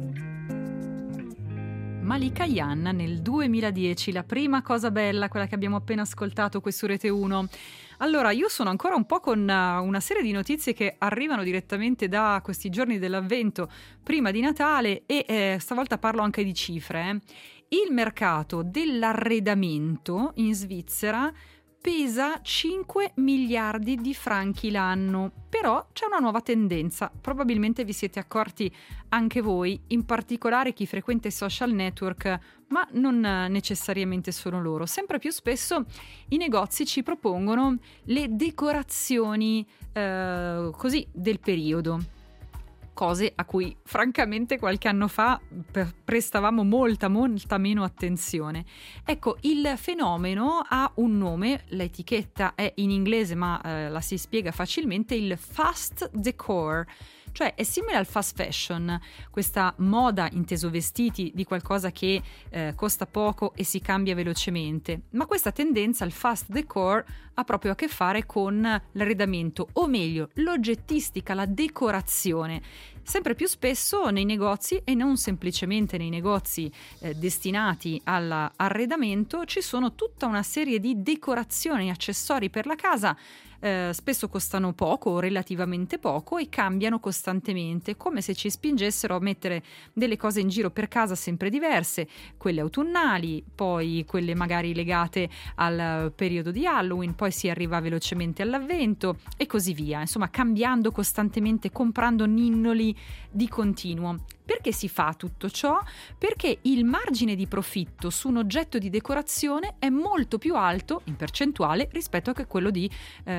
Speaker 1: Malika Yann nel 2010, la prima cosa bella, quella che abbiamo appena ascoltato qui su Rete 1. Allora, io sono ancora un po' con una serie di notizie che arrivano direttamente da questi giorni dell'avvento prima di Natale e stavolta parlo anche di cifre. Il mercato dell'arredamento in Svizzera pesa 5 miliardi di franchi l'anno. Però c'è una nuova tendenza, probabilmente vi siete accorti anche voi, in particolare chi frequenta i social network, ma non necessariamente solo loro. Sempre più spesso i negozi ci propongono le decorazioni così del periodo. Cose a cui francamente qualche anno fa prestavamo molta meno attenzione. Ecco, il fenomeno ha un nome, l'etichetta è in inglese ma la si spiega facilmente, il fast decor. Cioè è simile al fast fashion, questa moda, inteso vestiti, di qualcosa che costa poco e si cambia velocemente, ma questa tendenza al fast decor ha proprio a che fare con l'arredamento, o meglio l'oggettistica, la decorazione. Sempre più spesso nei negozi, e non semplicemente nei negozi destinati all'arredamento, ci sono tutta una serie di decorazioni, accessori per la casa. Spesso costano poco o relativamente poco e cambiano costantemente, come se ci spingessero a mettere delle cose in giro per casa sempre diverse, quelle autunnali, poi quelle magari legate al periodo di Halloween, poi si arriva velocemente all'avvento e così via, insomma cambiando costantemente, comprando ninnoli di continuo. Perché si fa tutto ciò? Perché il margine di profitto su un oggetto di decorazione è molto più alto in percentuale rispetto a quello di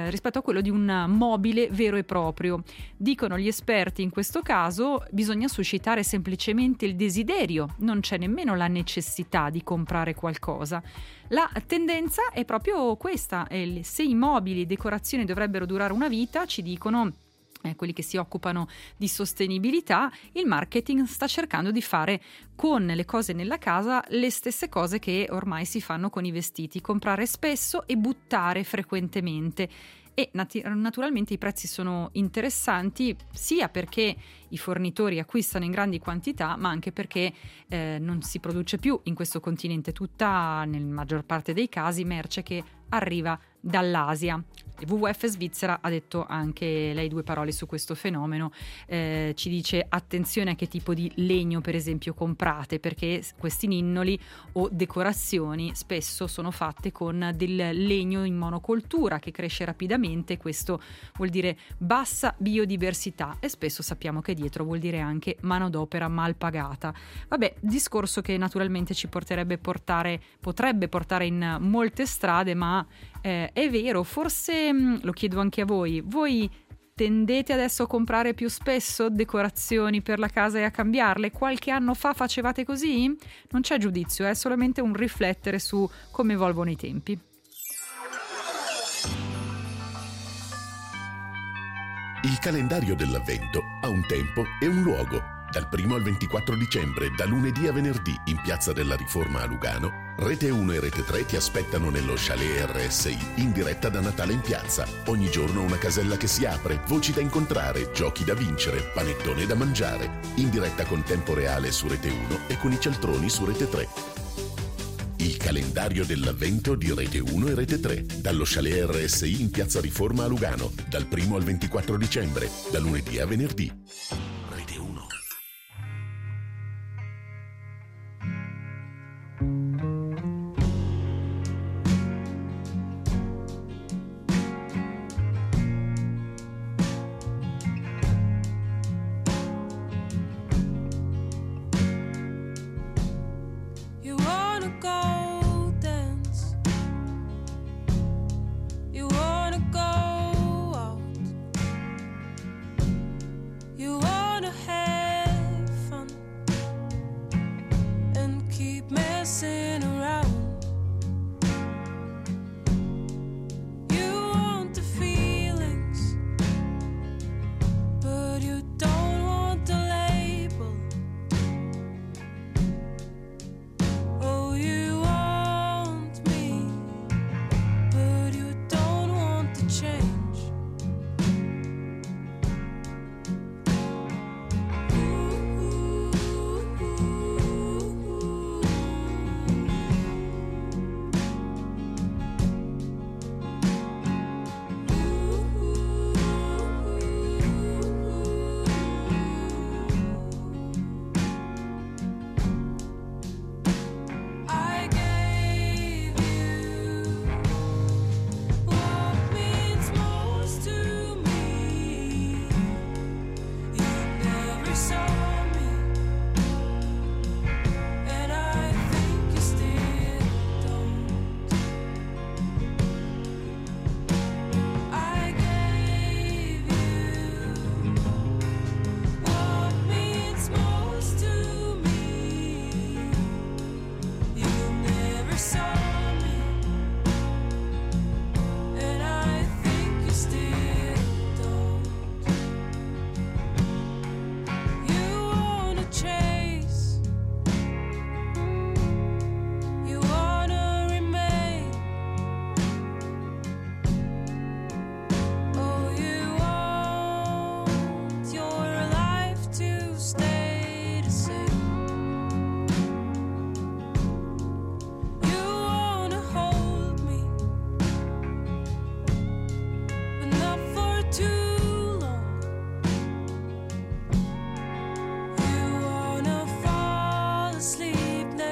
Speaker 1: un mobile vero e proprio. Dicono gli esperti, in questo caso bisogna suscitare semplicemente il desiderio, non c'è nemmeno la necessità di comprare qualcosa. La tendenza è proprio questa, se i mobili e decorazioni dovrebbero durare una vita, ci dicono quelli che si occupano di sostenibilità, il marketing sta cercando di fare con le cose nella casa le stesse cose che ormai si fanno con i vestiti, comprare spesso e buttare frequentemente. E naturalmente i prezzi sono interessanti sia perché i fornitori acquistano in grandi quantità, ma anche perché non si produce più in questo continente tutta, nella maggior parte dei casi, merce che arriva dall'Asia. Il WWF Svizzera ha detto anche lei due parole su questo fenomeno, ci dice attenzione a che tipo di legno per esempio comprate, perché questi ninnoli o decorazioni spesso sono fatte con del legno in monocoltura che cresce rapidamente, questo vuol dire bassa biodiversità e spesso sappiamo che dietro vuol dire anche manodopera mal pagata. Vabbè, discorso che naturalmente ci potrebbe portare in molte strade, ma è vero, forse lo chiedo anche a voi tendete adesso a comprare più spesso decorazioni per la casa e a cambiarle? Qualche anno fa facevate così? Non c'è giudizio, è solamente un riflettere su come evolvono i tempi.
Speaker 3: Il calendario dell'Avvento ha un tempo e un luogo. Dal 1 al 24 dicembre, da lunedì a venerdì, in Piazza della Riforma a Lugano, Rete 1 e Rete 3 ti aspettano nello Chalet RSI, in diretta da Natale in piazza. Ogni giorno una casella che si apre, voci da incontrare, giochi da vincere, panettone da mangiare. In diretta con tempo reale su Rete 1 e con i cialtroni su Rete 3. Il calendario dell'Avvento di Rete 1 e Rete 3, dallo Chalet RSI in Piazza Riforma a Lugano, dal 1 al 24 dicembre, da lunedì a venerdì. Rete 1.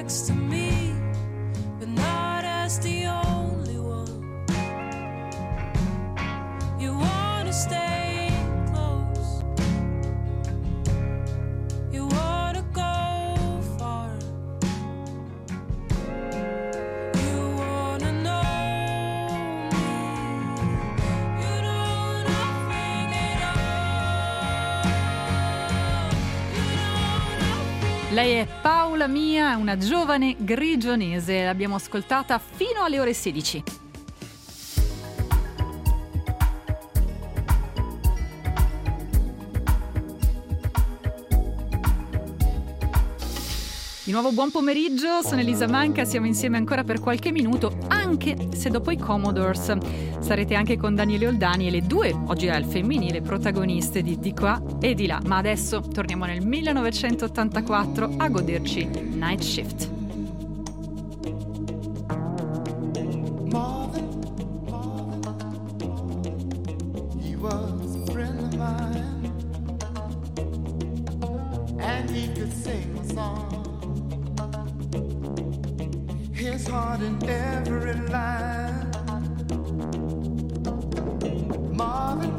Speaker 8: next to me, but not as the only one. You wanna stay close, you wanna go far, you wanna know me, you know nothing at all, you know nothing.
Speaker 1: Lei è Paola Mia, una giovane grigionese. L'abbiamo ascoltata fino alle ore 16. Di nuovo buon pomeriggio, sono Elisa Manca, siamo insieme ancora per qualche minuto, anche se dopo i Commodores sarete anche con Daniele Oldani e le due, oggi al femminile, protagoniste di qua e di là. Ma adesso torniamo nel 1984 a goderci Night Shift.
Speaker 9: He was a friend of mine, and he could sing a song. His heart in every line. Marvin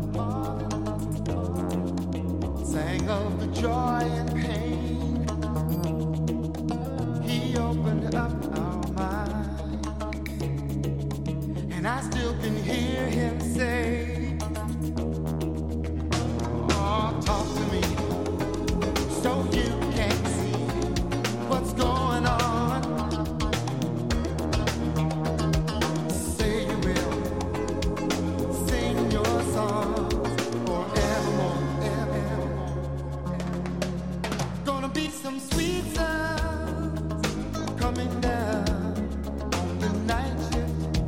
Speaker 9: sang of the joy and pain. He opened up our mind, and I still can hear him say, oh, talk to me so you can see what's going on. Say you will sing your songs forevermore, evermore. Gonna be some sweet sounds coming down on the night shift.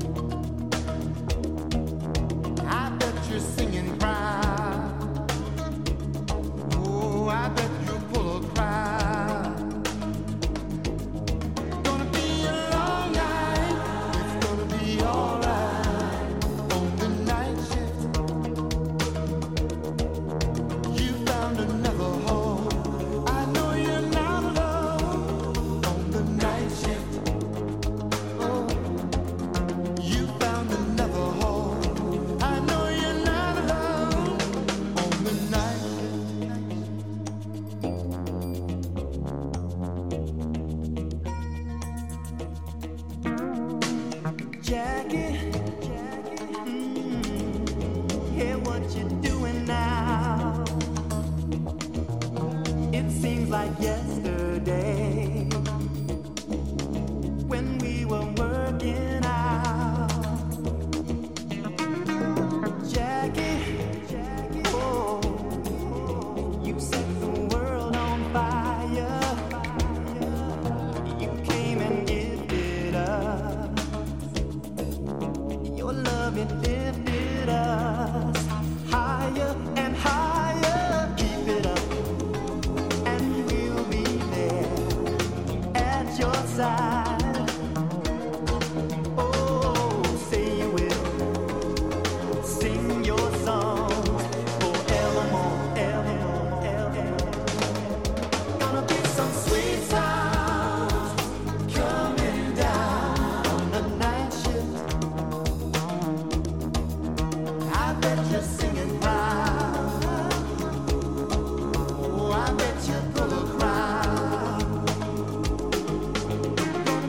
Speaker 9: I bet you're singing proud. Oh, I bet you'll pull a crowd. Gonna be a long night. It's gonna be alright on the night shift. You found another home. I know you're not alone on the night shift. Oh, you found another home. I know you're not alone on the night shift. Jackie, hear what you're doing now. It seems like yesterday when we were working out. Jackie, oh, you set the world on fire. You came and gifted us. Your love, it lifted us higher and higher. Keep it up, and we'll be there at your side. Oh, say you will sing your songs forevermore, evermore, evermore. Gonna be some sweet sounds coming down on the night shift. I bet you're singing proud. Oh, I bet you pull a crowd.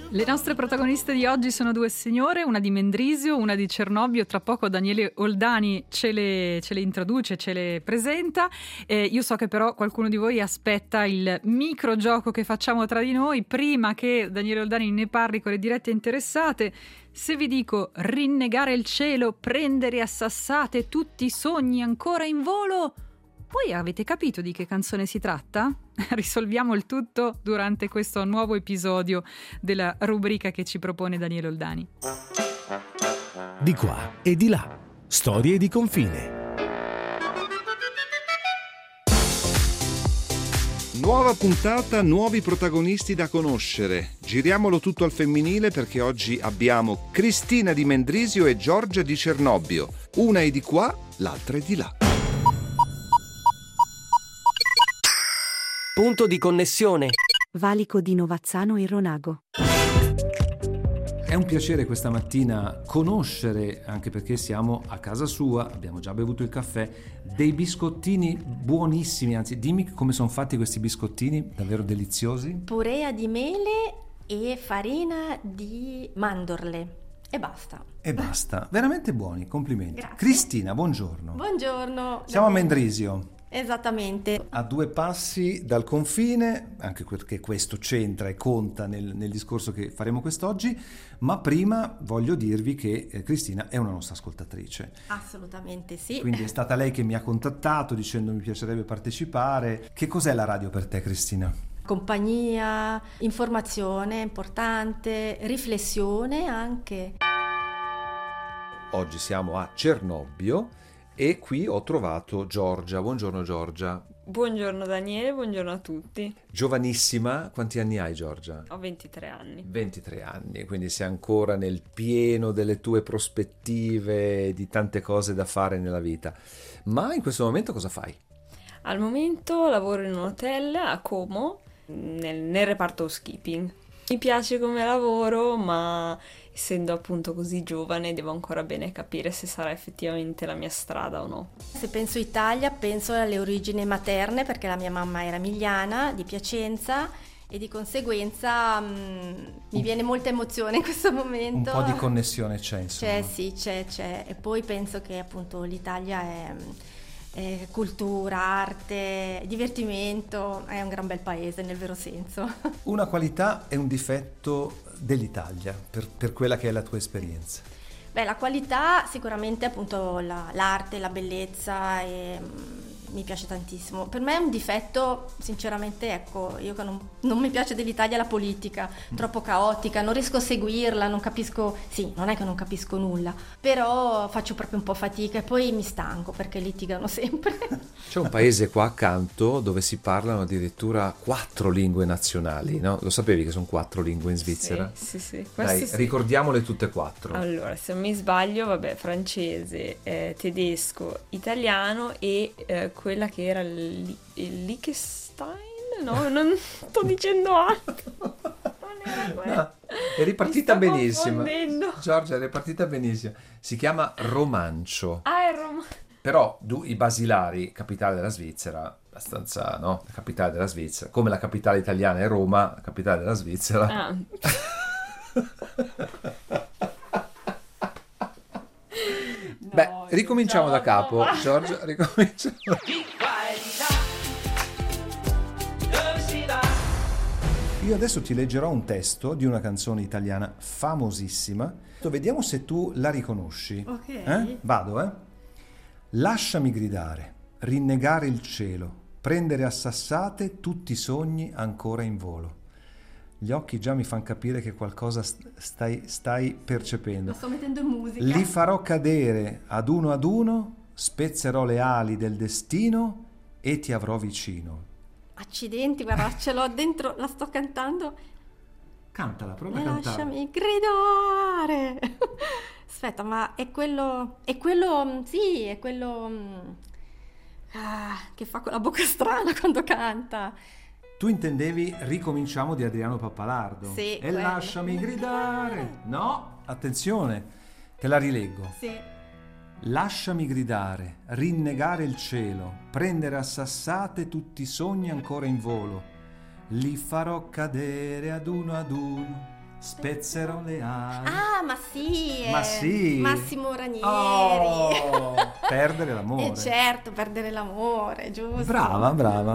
Speaker 1: Le nostre protagoniste di oggi sono due signore, una di Mendrisio, una di Cernobbio. Tra poco Daniele Oldani ce le introduce, ce le presenta. Io so che però qualcuno di voi aspetta il microgioco che facciamo tra di noi. Prima che Daniele Oldani ne parli con le dirette interessate, se vi dico rinnegare il cielo, prendere a sassate tutti i sogni ancora in volo, voi avete capito di che canzone si tratta? Risolviamo il tutto durante questo nuovo episodio della rubrica che ci propone Daniele Oldani.
Speaker 10: Di qua e di là, storie di confine.
Speaker 11: Nuova puntata, nuovi protagonisti da conoscere. Giriamolo tutto al femminile perché oggi abbiamo Cristina di Mendrisio e Giorgia di Cernobbio. Una è di qua, l'altra è di là.
Speaker 12: Punto di connessione.
Speaker 13: Valico di Novazzano e Ronago.
Speaker 14: È un piacere questa mattina conoscere, anche perché siamo a casa sua, abbiamo già bevuto il caffè, dei biscottini buonissimi, anzi dimmi come sono fatti questi biscottini, davvero deliziosi.
Speaker 15: Purea di mele e farina di mandorle e basta.
Speaker 14: E basta, veramente buoni, complimenti.
Speaker 15: Grazie.
Speaker 14: Cristina, buongiorno.
Speaker 15: Buongiorno.
Speaker 14: Siamo a Mendrisio.
Speaker 15: Esattamente.
Speaker 14: A 2 passi dal confine, anche perché questo c'entra e conta nel discorso che faremo quest'oggi, ma prima voglio dirvi che Cristina è una nostra ascoltatrice.
Speaker 15: Assolutamente sì.
Speaker 14: Quindi è stata lei che mi ha contattato dicendo mi piacerebbe partecipare. Che cos'è la radio per te, Cristina?
Speaker 15: Compagnia, informazione importante, riflessione anche.
Speaker 11: Oggi siamo a Cernobbio e qui ho trovato Giorgia. Buongiorno Giorgia.
Speaker 16: Buongiorno Daniele, buongiorno a tutti.
Speaker 11: Giovanissima, quanti anni hai Giorgia?
Speaker 16: Ho 23 anni.
Speaker 11: 23 anni, quindi sei ancora nel pieno delle tue prospettive, di tante cose da fare nella vita. Ma in questo momento cosa fai?
Speaker 16: Al momento lavoro in un hotel a Como, nel reparto housekeeping. Mi piace come lavoro, ma essendo appunto così giovane devo ancora bene capire se sarà effettivamente la mia strada o no.
Speaker 15: Se penso Italia, penso alle origini materne, perché la mia mamma era emiliana, di Piacenza, e di conseguenza mi viene molta emozione in questo momento.
Speaker 14: Un po' di connessione c'è, insomma.
Speaker 15: C'è. E poi penso che appunto l'Italia è cultura, arte, divertimento, è un gran bel paese nel vero senso.
Speaker 14: Una qualità e un difetto dell'Italia per quella che è la tua esperienza?
Speaker 15: Beh, la qualità sicuramente appunto l'arte, la bellezza e mi piace tantissimo. Per me è un difetto, sinceramente, ecco, io che non mi piace dell'Italia la politica, troppo caotica, non riesco a seguirla, non capisco, sì, non è che non capisco nulla, però faccio proprio un po' fatica e poi mi stanco perché litigano sempre.
Speaker 11: C'è un paese qua accanto dove si parlano addirittura 4 lingue nazionali, no? Lo sapevi che sono 4 lingue in Svizzera?
Speaker 16: Sì.
Speaker 11: Dai,
Speaker 16: sì.
Speaker 11: Ricordiamole tutte e 4.
Speaker 16: Allora, se non mi sbaglio, vabbè, francese, tedesco, italiano e quella che era il Liechtenstein? No, non sto dicendo altro. Non era quella.
Speaker 11: No, è ripartita benissimo.
Speaker 16: Confondendo.
Speaker 11: Giorgia, è ripartita benissimo. Si chiama Romancio.
Speaker 16: Ah, è Roma.
Speaker 11: Però i Basilari, capitale della Svizzera, abbastanza, no? La capitale della Svizzera, come la capitale italiana è Roma, la capitale della Svizzera.
Speaker 16: Ah.
Speaker 11: Beh, ricominciamo da capo, Giorgia, ricominciamo.
Speaker 14: Io adesso ti leggerò un testo di una canzone italiana famosissima. Vediamo se tu la riconosci.
Speaker 15: Ok.
Speaker 14: Vado, Lasciami gridare, rinnegare il cielo, prendere a sassate tutti i sogni ancora in volo. Gli occhi già mi fanno capire che qualcosa stai percependo.
Speaker 15: Lo sto mettendo in musica.
Speaker 14: Li farò cadere ad uno, spezzerò le ali del destino e ti avrò vicino.
Speaker 15: Accidenti, guarda, ce l'ho dentro, la sto cantando.
Speaker 14: Cantala, prova a cantare.
Speaker 15: Lasciami gridare. Aspetta, ma è quello, sì, è quello che fa quella bocca strana quando canta.
Speaker 14: Tu intendevi Ricominciamo di Adriano Pappalardo?
Speaker 15: Sì.
Speaker 14: E quello. Lasciami gridare. No, attenzione, te la rileggo.
Speaker 15: Sì.
Speaker 14: Lasciami gridare, rinnegare il cielo, prendere a sassate tutti i sogni ancora in volo. Li farò cadere ad uno, spezzerò le ali.
Speaker 15: Ah, ma sì,
Speaker 14: Ma sì.
Speaker 15: Massimo Ranieri.
Speaker 14: Oh, perdere l'amore.
Speaker 15: Certo, perdere l'amore, giusto.
Speaker 14: Brava.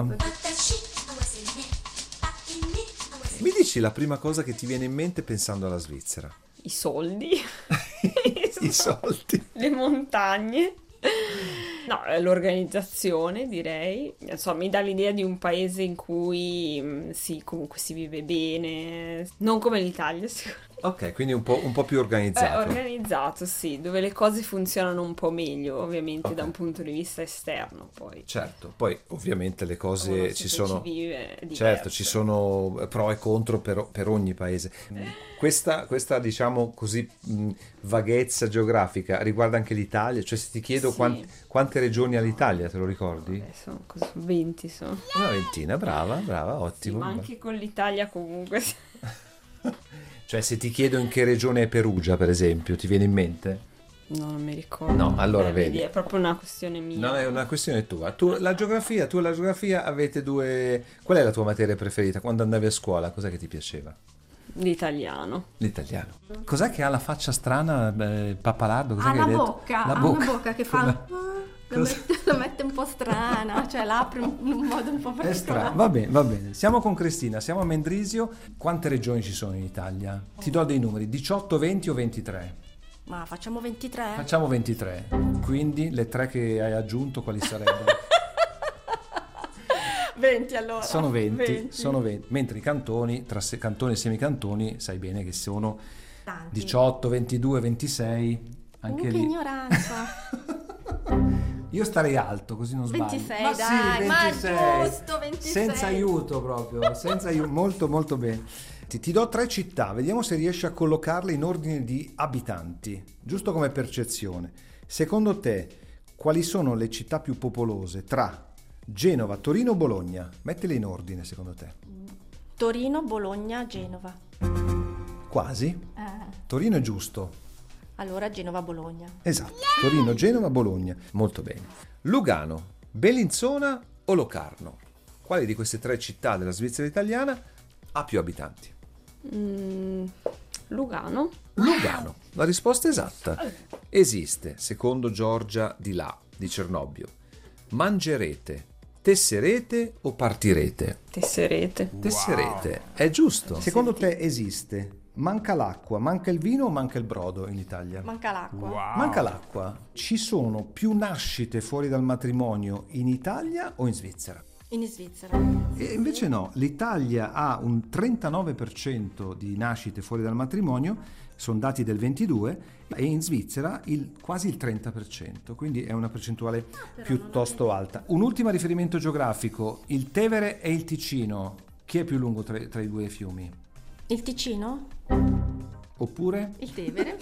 Speaker 11: Mi dici la prima cosa che ti viene in mente pensando alla Svizzera?
Speaker 16: I soldi.
Speaker 11: I soldi.
Speaker 16: Le montagne. No, l'organizzazione, direi. Insomma, mi dà l'idea di un paese in cui sì, comunque si vive bene, non come l'Italia, sicuramente.
Speaker 11: Ok, quindi un po' più organizzato.
Speaker 16: Organizzato, sì, dove le cose funzionano un po' meglio, ovviamente da un punto di vista esterno, poi.
Speaker 11: Certo, poi ovviamente le cose
Speaker 16: Uno
Speaker 11: ci
Speaker 16: se
Speaker 11: sono.
Speaker 16: ci vive è
Speaker 11: Certo,
Speaker 16: diverso.
Speaker 11: ci sono pro e contro per ogni paese. Questa diciamo così vaghezza geografica riguarda anche l'Italia, cioè se ti chiedo
Speaker 16: Sì.
Speaker 11: quante regioni ha l'Italia, te lo ricordi?
Speaker 16: Sono 20, sono.
Speaker 11: Una ventina, brava,
Speaker 16: Sì,
Speaker 11: ottimo.
Speaker 16: ma anche con l'Italia comunque.
Speaker 11: Cioè se ti chiedo in che regione è Perugia, per esempio, ti viene in mente?
Speaker 16: No, non mi ricordo.
Speaker 11: No, allora vedi.
Speaker 16: È proprio una questione mia.
Speaker 11: Non è una questione tua. Tu e la geografia avete due. Qual è la tua materia preferita? Quando andavi a scuola, cos'è che ti piaceva?
Speaker 16: L'italiano.
Speaker 11: L'italiano.
Speaker 14: Cos'è che ha la faccia strana, Pappalardo? Cos'è
Speaker 15: Ha
Speaker 14: che
Speaker 15: la
Speaker 14: hai detto?
Speaker 15: bocca,
Speaker 14: La
Speaker 15: ha
Speaker 14: bocca.
Speaker 15: una bocca che fa... La mette un po' strana, cioè l'apre in un modo un po'
Speaker 14: È strano.
Speaker 15: particolare.
Speaker 14: Va bene. Siamo con Cristina, siamo a Mendrisio. Quante regioni ci sono in Italia? Ti do dei numeri, 18, 20 o 23?
Speaker 15: Ma facciamo 23?
Speaker 14: Facciamo 23. Quindi le 3 che hai aggiunto quali sarebbero?
Speaker 15: 20 allora.
Speaker 14: Sono 20, sono 20. Mentre i cantoni, tra cantoni e semicantoni, sai bene che sono
Speaker 15: Tanti.
Speaker 14: 18, 22, 26. Anche
Speaker 15: Che
Speaker 14: lì.
Speaker 15: ignoranza.
Speaker 14: Io starei alto così non sbaglio.
Speaker 15: 26,
Speaker 14: ma
Speaker 15: dai,
Speaker 14: sì,
Speaker 15: ma
Speaker 14: 26.
Speaker 15: giusto, 26.
Speaker 14: Senza aiuto proprio, senza aiuto, molto bene. Ti do 3 città, vediamo se riesci a collocarle in ordine di abitanti, giusto come percezione. Secondo te, quali sono le città più popolose tra Genova, Torino o Bologna? Mettile in ordine, secondo te.
Speaker 15: Torino, Bologna, Genova.
Speaker 14: Quasi. Torino è giusto.
Speaker 15: Allora Genova, Bologna.
Speaker 11: Esatto. Torino, Genova, Bologna. Molto bene. Lugano, Bellinzona o Locarno? Quale di queste 3 città della Svizzera italiana ha più abitanti?
Speaker 16: Lugano.
Speaker 11: Lugano. La risposta esatta. Esiste, secondo Giorgia di Cernobbio. Mangerete, tesserete o partirete?
Speaker 16: Tesserete.
Speaker 11: Tesserete, è giusto.
Speaker 14: Secondo te esiste? Manca l'acqua, manca il vino o manca il brodo in Italia?
Speaker 15: Manca l'acqua.
Speaker 14: Manca l'acqua. Ci sono più nascite fuori dal matrimonio in Italia o in Svizzera?
Speaker 15: In Svizzera.
Speaker 14: E invece no, l'Italia ha un 39% di nascite fuori dal matrimonio, sono dati del 22, e in Svizzera quasi il 30%, quindi è una percentuale piuttosto alta. Un ultimo riferimento geografico, il Tevere e il Ticino, chi è più lungo tra i due fiumi?
Speaker 15: Il Ticino?
Speaker 14: Oppure?
Speaker 15: Il Tevere?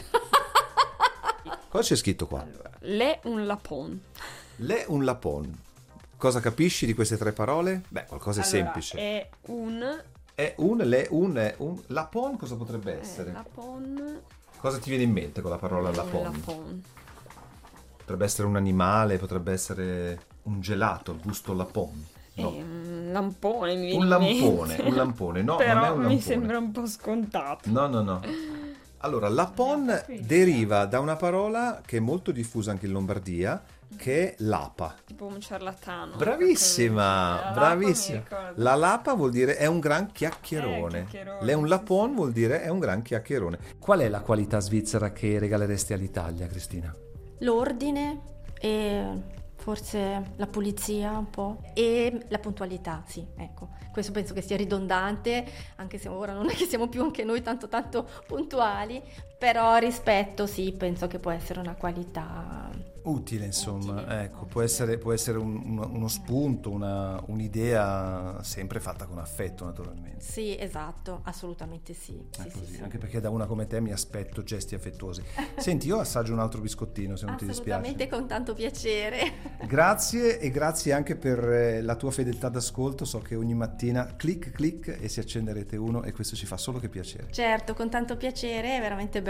Speaker 11: Cosa c'è scritto qua?
Speaker 16: Le un lapon.
Speaker 11: Le un lapon. Cosa capisci di queste 3 parole? Beh, qualcosa è semplice.
Speaker 16: È un...
Speaker 11: È un, le, un, è un. Lapon cosa potrebbe essere?
Speaker 16: Lapon.
Speaker 11: Cosa ti viene in mente con la parola lapon?
Speaker 16: Lapon.
Speaker 11: Potrebbe essere un animale, potrebbe essere un gelato, il gusto lapon. No.
Speaker 16: Un lampone mi viene
Speaker 11: Un
Speaker 16: in
Speaker 11: lampone,
Speaker 16: mente.
Speaker 11: un lampone, no,
Speaker 16: Però
Speaker 11: non è un lampone.
Speaker 16: mi sembra un po' scontato.
Speaker 11: No. Allora, lapon deriva da una parola che è molto diffusa anche in Lombardia, che è lapa.
Speaker 16: Tipo un ciarlatano.
Speaker 11: Bravissima, bravissima. La lapa vuol dire è un gran chiacchierone. Le un lapon vuol dire è un gran chiacchierone.
Speaker 14: Qual è la qualità svizzera che regaleresti all'Italia, Cristina?
Speaker 15: L'ordine e forse la pulizia un po' e la puntualità, sì, ecco. Questo penso che sia ridondante, anche se ora non è che siamo più anche noi tanto puntuali, però rispetto, sì, penso che può essere una qualità
Speaker 14: utile, insomma, ecco, può essere uno spunto, un'idea sempre fatta con affetto, naturalmente.
Speaker 15: Sì, esatto, assolutamente sì. Sì.
Speaker 14: Anche perché da una come te mi aspetto gesti affettuosi. Senti, io assaggio un altro biscottino, se non ti dispiace.
Speaker 15: Assolutamente, con tanto piacere.
Speaker 14: Grazie, e grazie anche per la tua fedeltà d'ascolto. So che ogni mattina clic e si accende Rete 1, e questo ci fa solo che piacere.
Speaker 15: Certo, con tanto piacere, è veramente bello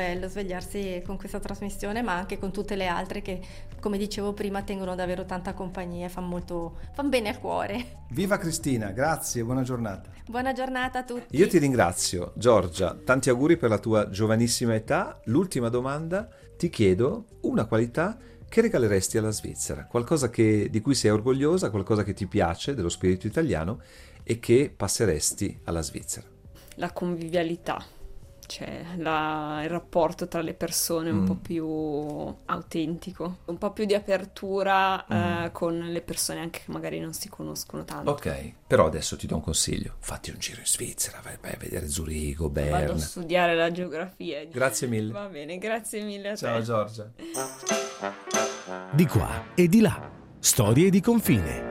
Speaker 15: bello svegliarsi con questa trasmissione, ma anche con tutte le altre che, come dicevo prima, tengono davvero tanta compagnia e fan bene al cuore.
Speaker 11: Viva Cristina, grazie, buona giornata.
Speaker 15: Buona giornata a tutti.
Speaker 11: Io ti ringrazio, Giorgia, tanti auguri per la tua giovanissima età. L'ultima domanda, ti chiedo una qualità che regaleresti alla Svizzera, qualcosa di cui sei orgogliosa, qualcosa che ti piace dello spirito italiano e che passeresti alla Svizzera.
Speaker 16: La convivialità, cioè il rapporto tra le persone un po' più autentico, un po' più di apertura con le persone anche che magari non si conoscono tanto.
Speaker 11: Ok, però adesso ti do un consiglio, fatti un giro in Svizzera, vai a vedere Zurigo, Berna.
Speaker 16: Vado a studiare la geografia.
Speaker 11: Grazie mille.
Speaker 16: Va bene, grazie mille a te.
Speaker 11: Ciao Giorgia.
Speaker 10: Di qua e di là, storie di confine.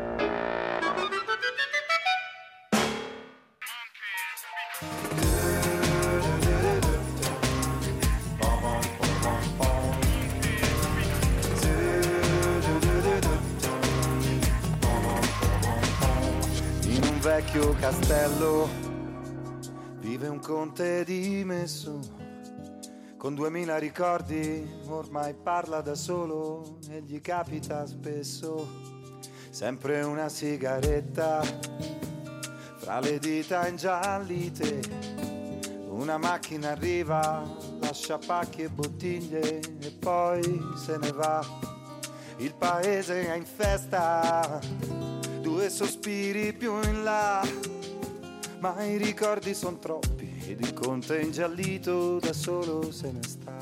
Speaker 4: In un vecchio castello vive un conte dimesso, con 2000 ricordi ormai parla da solo e gli capita spesso sempre una sigaretta fra le dita ingiallite. Una macchina arriva, lascia pacchi e bottiglie e poi se ne va. Il paese è in festa, 2 sospiri più in là, ma i ricordi son troppi ed il conte ingiallito da solo se ne sta.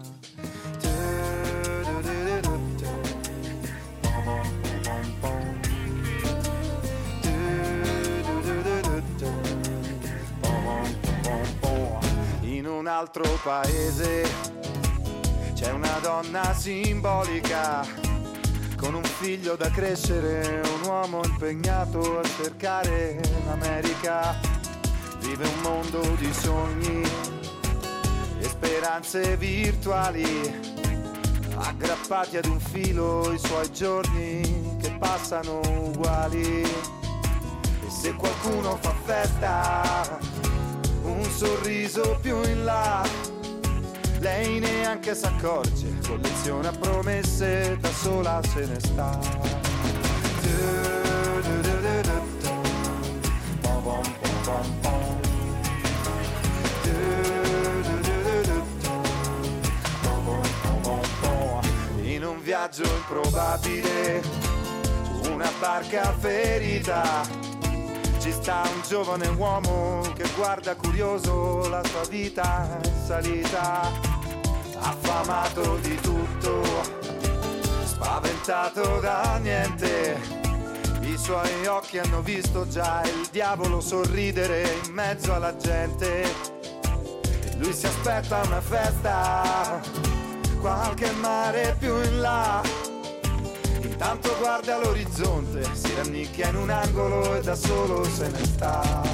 Speaker 4: In un altro paese c'è una donna simbolica con un figlio da crescere, un uomo impegnato a cercare l'America. Vive un mondo di sogni e speranze virtuali, aggrappati ad un filo i suoi giorni che passano uguali. E se qualcuno fa festa, un sorriso più in là, lei neanche s'accorge, colleziona promesse, da sola se ne sta. In un viaggio improbabile, su una barca ferita, ci sta un giovane uomo che guarda curioso la sua vita in salita, affamato di tutto, spaventato da niente. I suoi occhi hanno visto già il diavolo sorridere in mezzo alla gente. E lui si aspetta una festa, qualche mare più in là. Intanto guarda l'orizzonte, si rannicchia in un angolo e da solo se ne sta.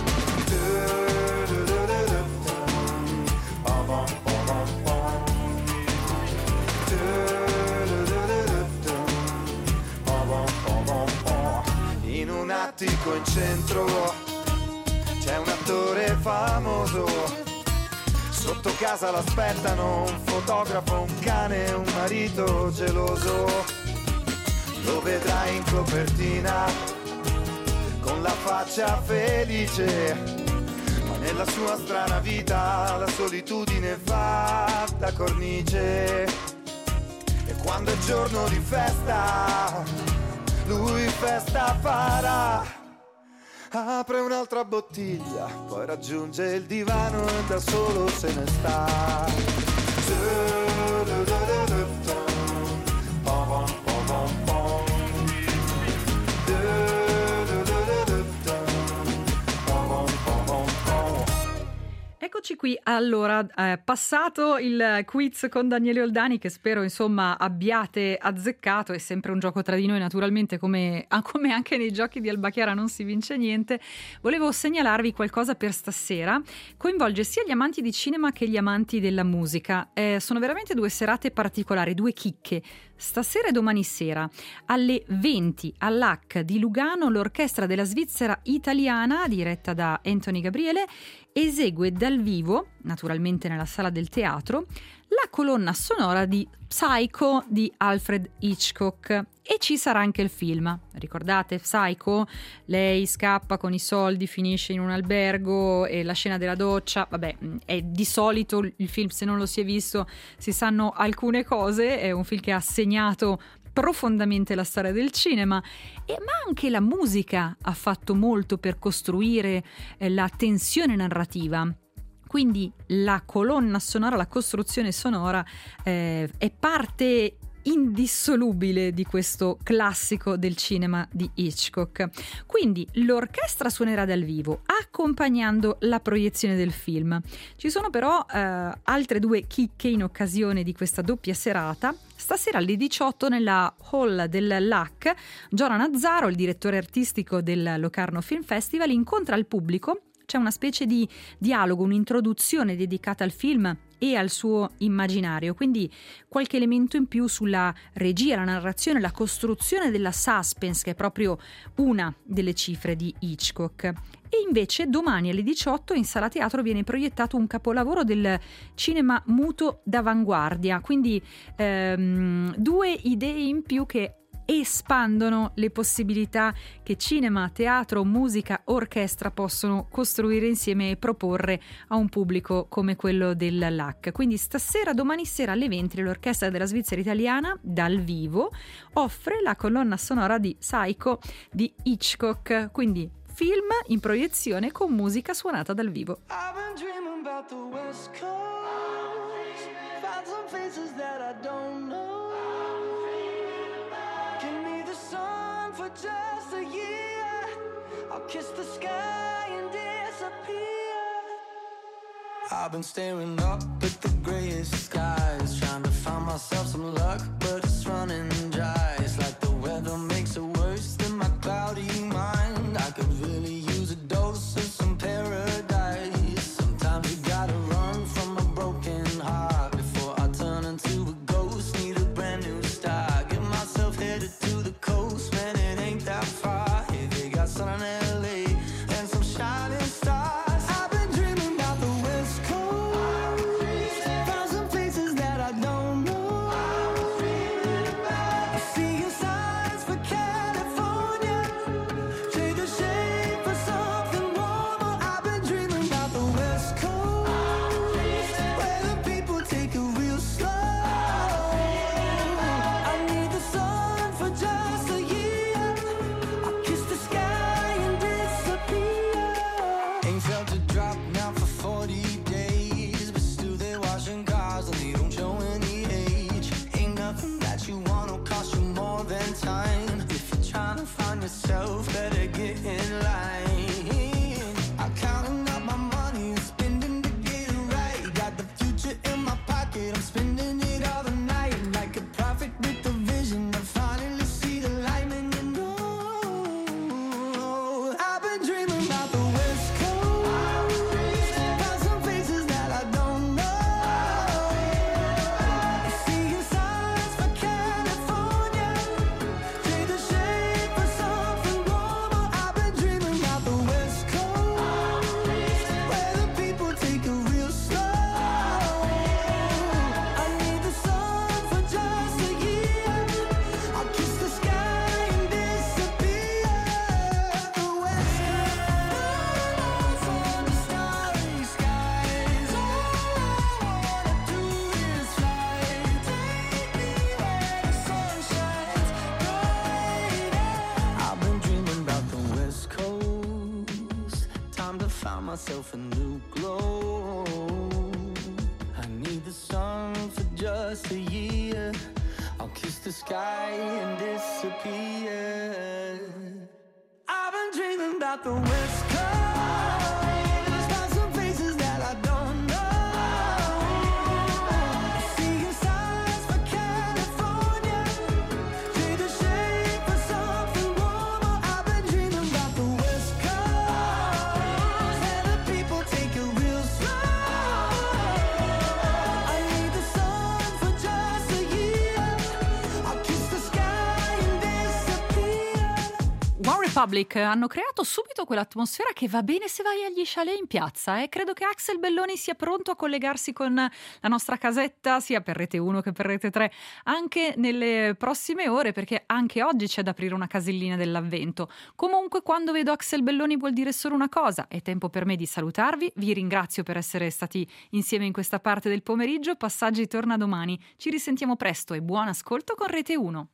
Speaker 4: In un attico in centro c'è un attore famoso, sotto casa l'aspettano un fotografo, un cane, un marito geloso. Lo vedrai in copertina con la faccia felice, ma nella sua strana vita la solitudine fa da cornice. E quando è giorno di festa, lui festa farà. Apre un'altra bottiglia, poi raggiunge il divano e da solo se ne sta.
Speaker 1: Eccoci qui, allora, passato il quiz con Daniele Oldani, che spero insomma abbiate azzeccato. È sempre un gioco tra di noi, naturalmente, come anche nei giochi di Alba Chiara non si vince niente. Volevo segnalarvi qualcosa per stasera, coinvolge sia gli amanti di cinema che gli amanti della musica. Sono veramente 2 serate particolari, 2 chicche. Stasera e domani sera alle 20 all'H di Lugano l'Orchestra della Svizzera Italiana, diretta da Anthony Gabriele, esegue dal vivo, naturalmente nella sala del teatro, la colonna sonora di Psycho di Alfred Hitchcock, e ci sarà anche il film. Ricordate Psycho? Lei scappa con i soldi, finisce in un albergo e la scena della doccia, vabbè, è di solito il film, se non lo si è visto si sanno alcune cose, è un film che ha segnato profondamente la storia del cinema, ma anche la musica ha fatto molto per costruire la tensione narrativa. Quindi la colonna sonora, la costruzione sonora è parte indissolubile di questo classico del cinema di Hitchcock. Quindi l'orchestra suonerà dal vivo accompagnando la proiezione del film. Ci sono però altre due chicche in occasione di questa doppia serata. Stasera alle 18 nella hall del LAC, Giora Nazzaro, il direttore artistico del Locarno Film Festival, incontra il pubblico. C'è una specie di dialogo, un'introduzione dedicata al film e al suo immaginario, quindi qualche elemento in più sulla regia, la narrazione, la costruzione della suspense, che è proprio una delle cifre di Hitchcock. E invece domani alle 18 in sala teatro viene proiettato un capolavoro del cinema muto d'avanguardia, quindi due idee in più che espandono le possibilità che cinema, teatro, musica, orchestra possono costruire insieme e proporre a un pubblico come quello del LAC. Quindi stasera, domani sera alle 20 l'Orchestra della Svizzera Italiana dal vivo offre la colonna sonora di Psycho di Hitchcock, quindi film in proiezione con musica suonata dal vivo.
Speaker 2: I've been dreaming about the West Coast, found some places that I don't know. For just a year, I'll kiss the sky and disappear. I've been staring up at the grayest skies, trying to find myself some luck, but it's running dry. It's like the weather makes it worse than my cloudy mind. I could really use a dose of some paradise. Sometimes you gotta run from a broken heart before I turn into a ghost. Need a brand new start, get myself headed to the coast. That far, yeah, they got sun in LA and some shining stars. I've been dreaming about the West Coast, found some places that I don't know. Seeing signs for California, trade the shade for something warmer. I've been dreaming about the West Coast, where the people take it real slow. I need the sun for just a year. Ain't felt a drop now for 40 days, but still they washing cars and they don't show any age. Ain't nothing that you want will cost you more than time. If you're trying to find yourself, better get in line. I'm counting up my money and spending to get it right. Got the future in my pocket, I'm spending it all the night. Like a prophet with a vision, I finally see the light, and you know I've been dreaming about the West Coast. Found some places that I don't know. Seeing signs for California, trade the shade for something warmer. I've been dreaming about the West Coast, where the people take it real slow. I need the sun for just a year. I'll kiss the sky and disappear. The West Coast on the starry skies. All I wanna do is fly. Take me where the sun shines brighter. I've been dreaming about the West Coast. Time to find myself a new glow. I need the sun for just a year. I'll kiss the sky and disappear. I've been dreaming about the West Coast. Found some places that I don't know. Seeing signs for California, trade the shade for something warmer. I've been dreaming about the West Coast, where the people take it real slow. I need the sun for just a year.
Speaker 1: Republic hanno creato subito quell'atmosfera che va bene se vai agli chalet in piazza, e credo che Axel Belloni sia pronto a collegarsi con la nostra casetta sia per Rete 1 che per Rete 3 anche nelle prossime ore, perché anche oggi c'è da aprire una casellina dell'avvento. Comunque, quando vedo Axel Belloni vuol dire solo una cosa: è tempo per me di salutarvi. Vi ringrazio per essere stati insieme in questa parte del pomeriggio. Passaggi torna domani, ci risentiamo presto e buon ascolto con Rete 1.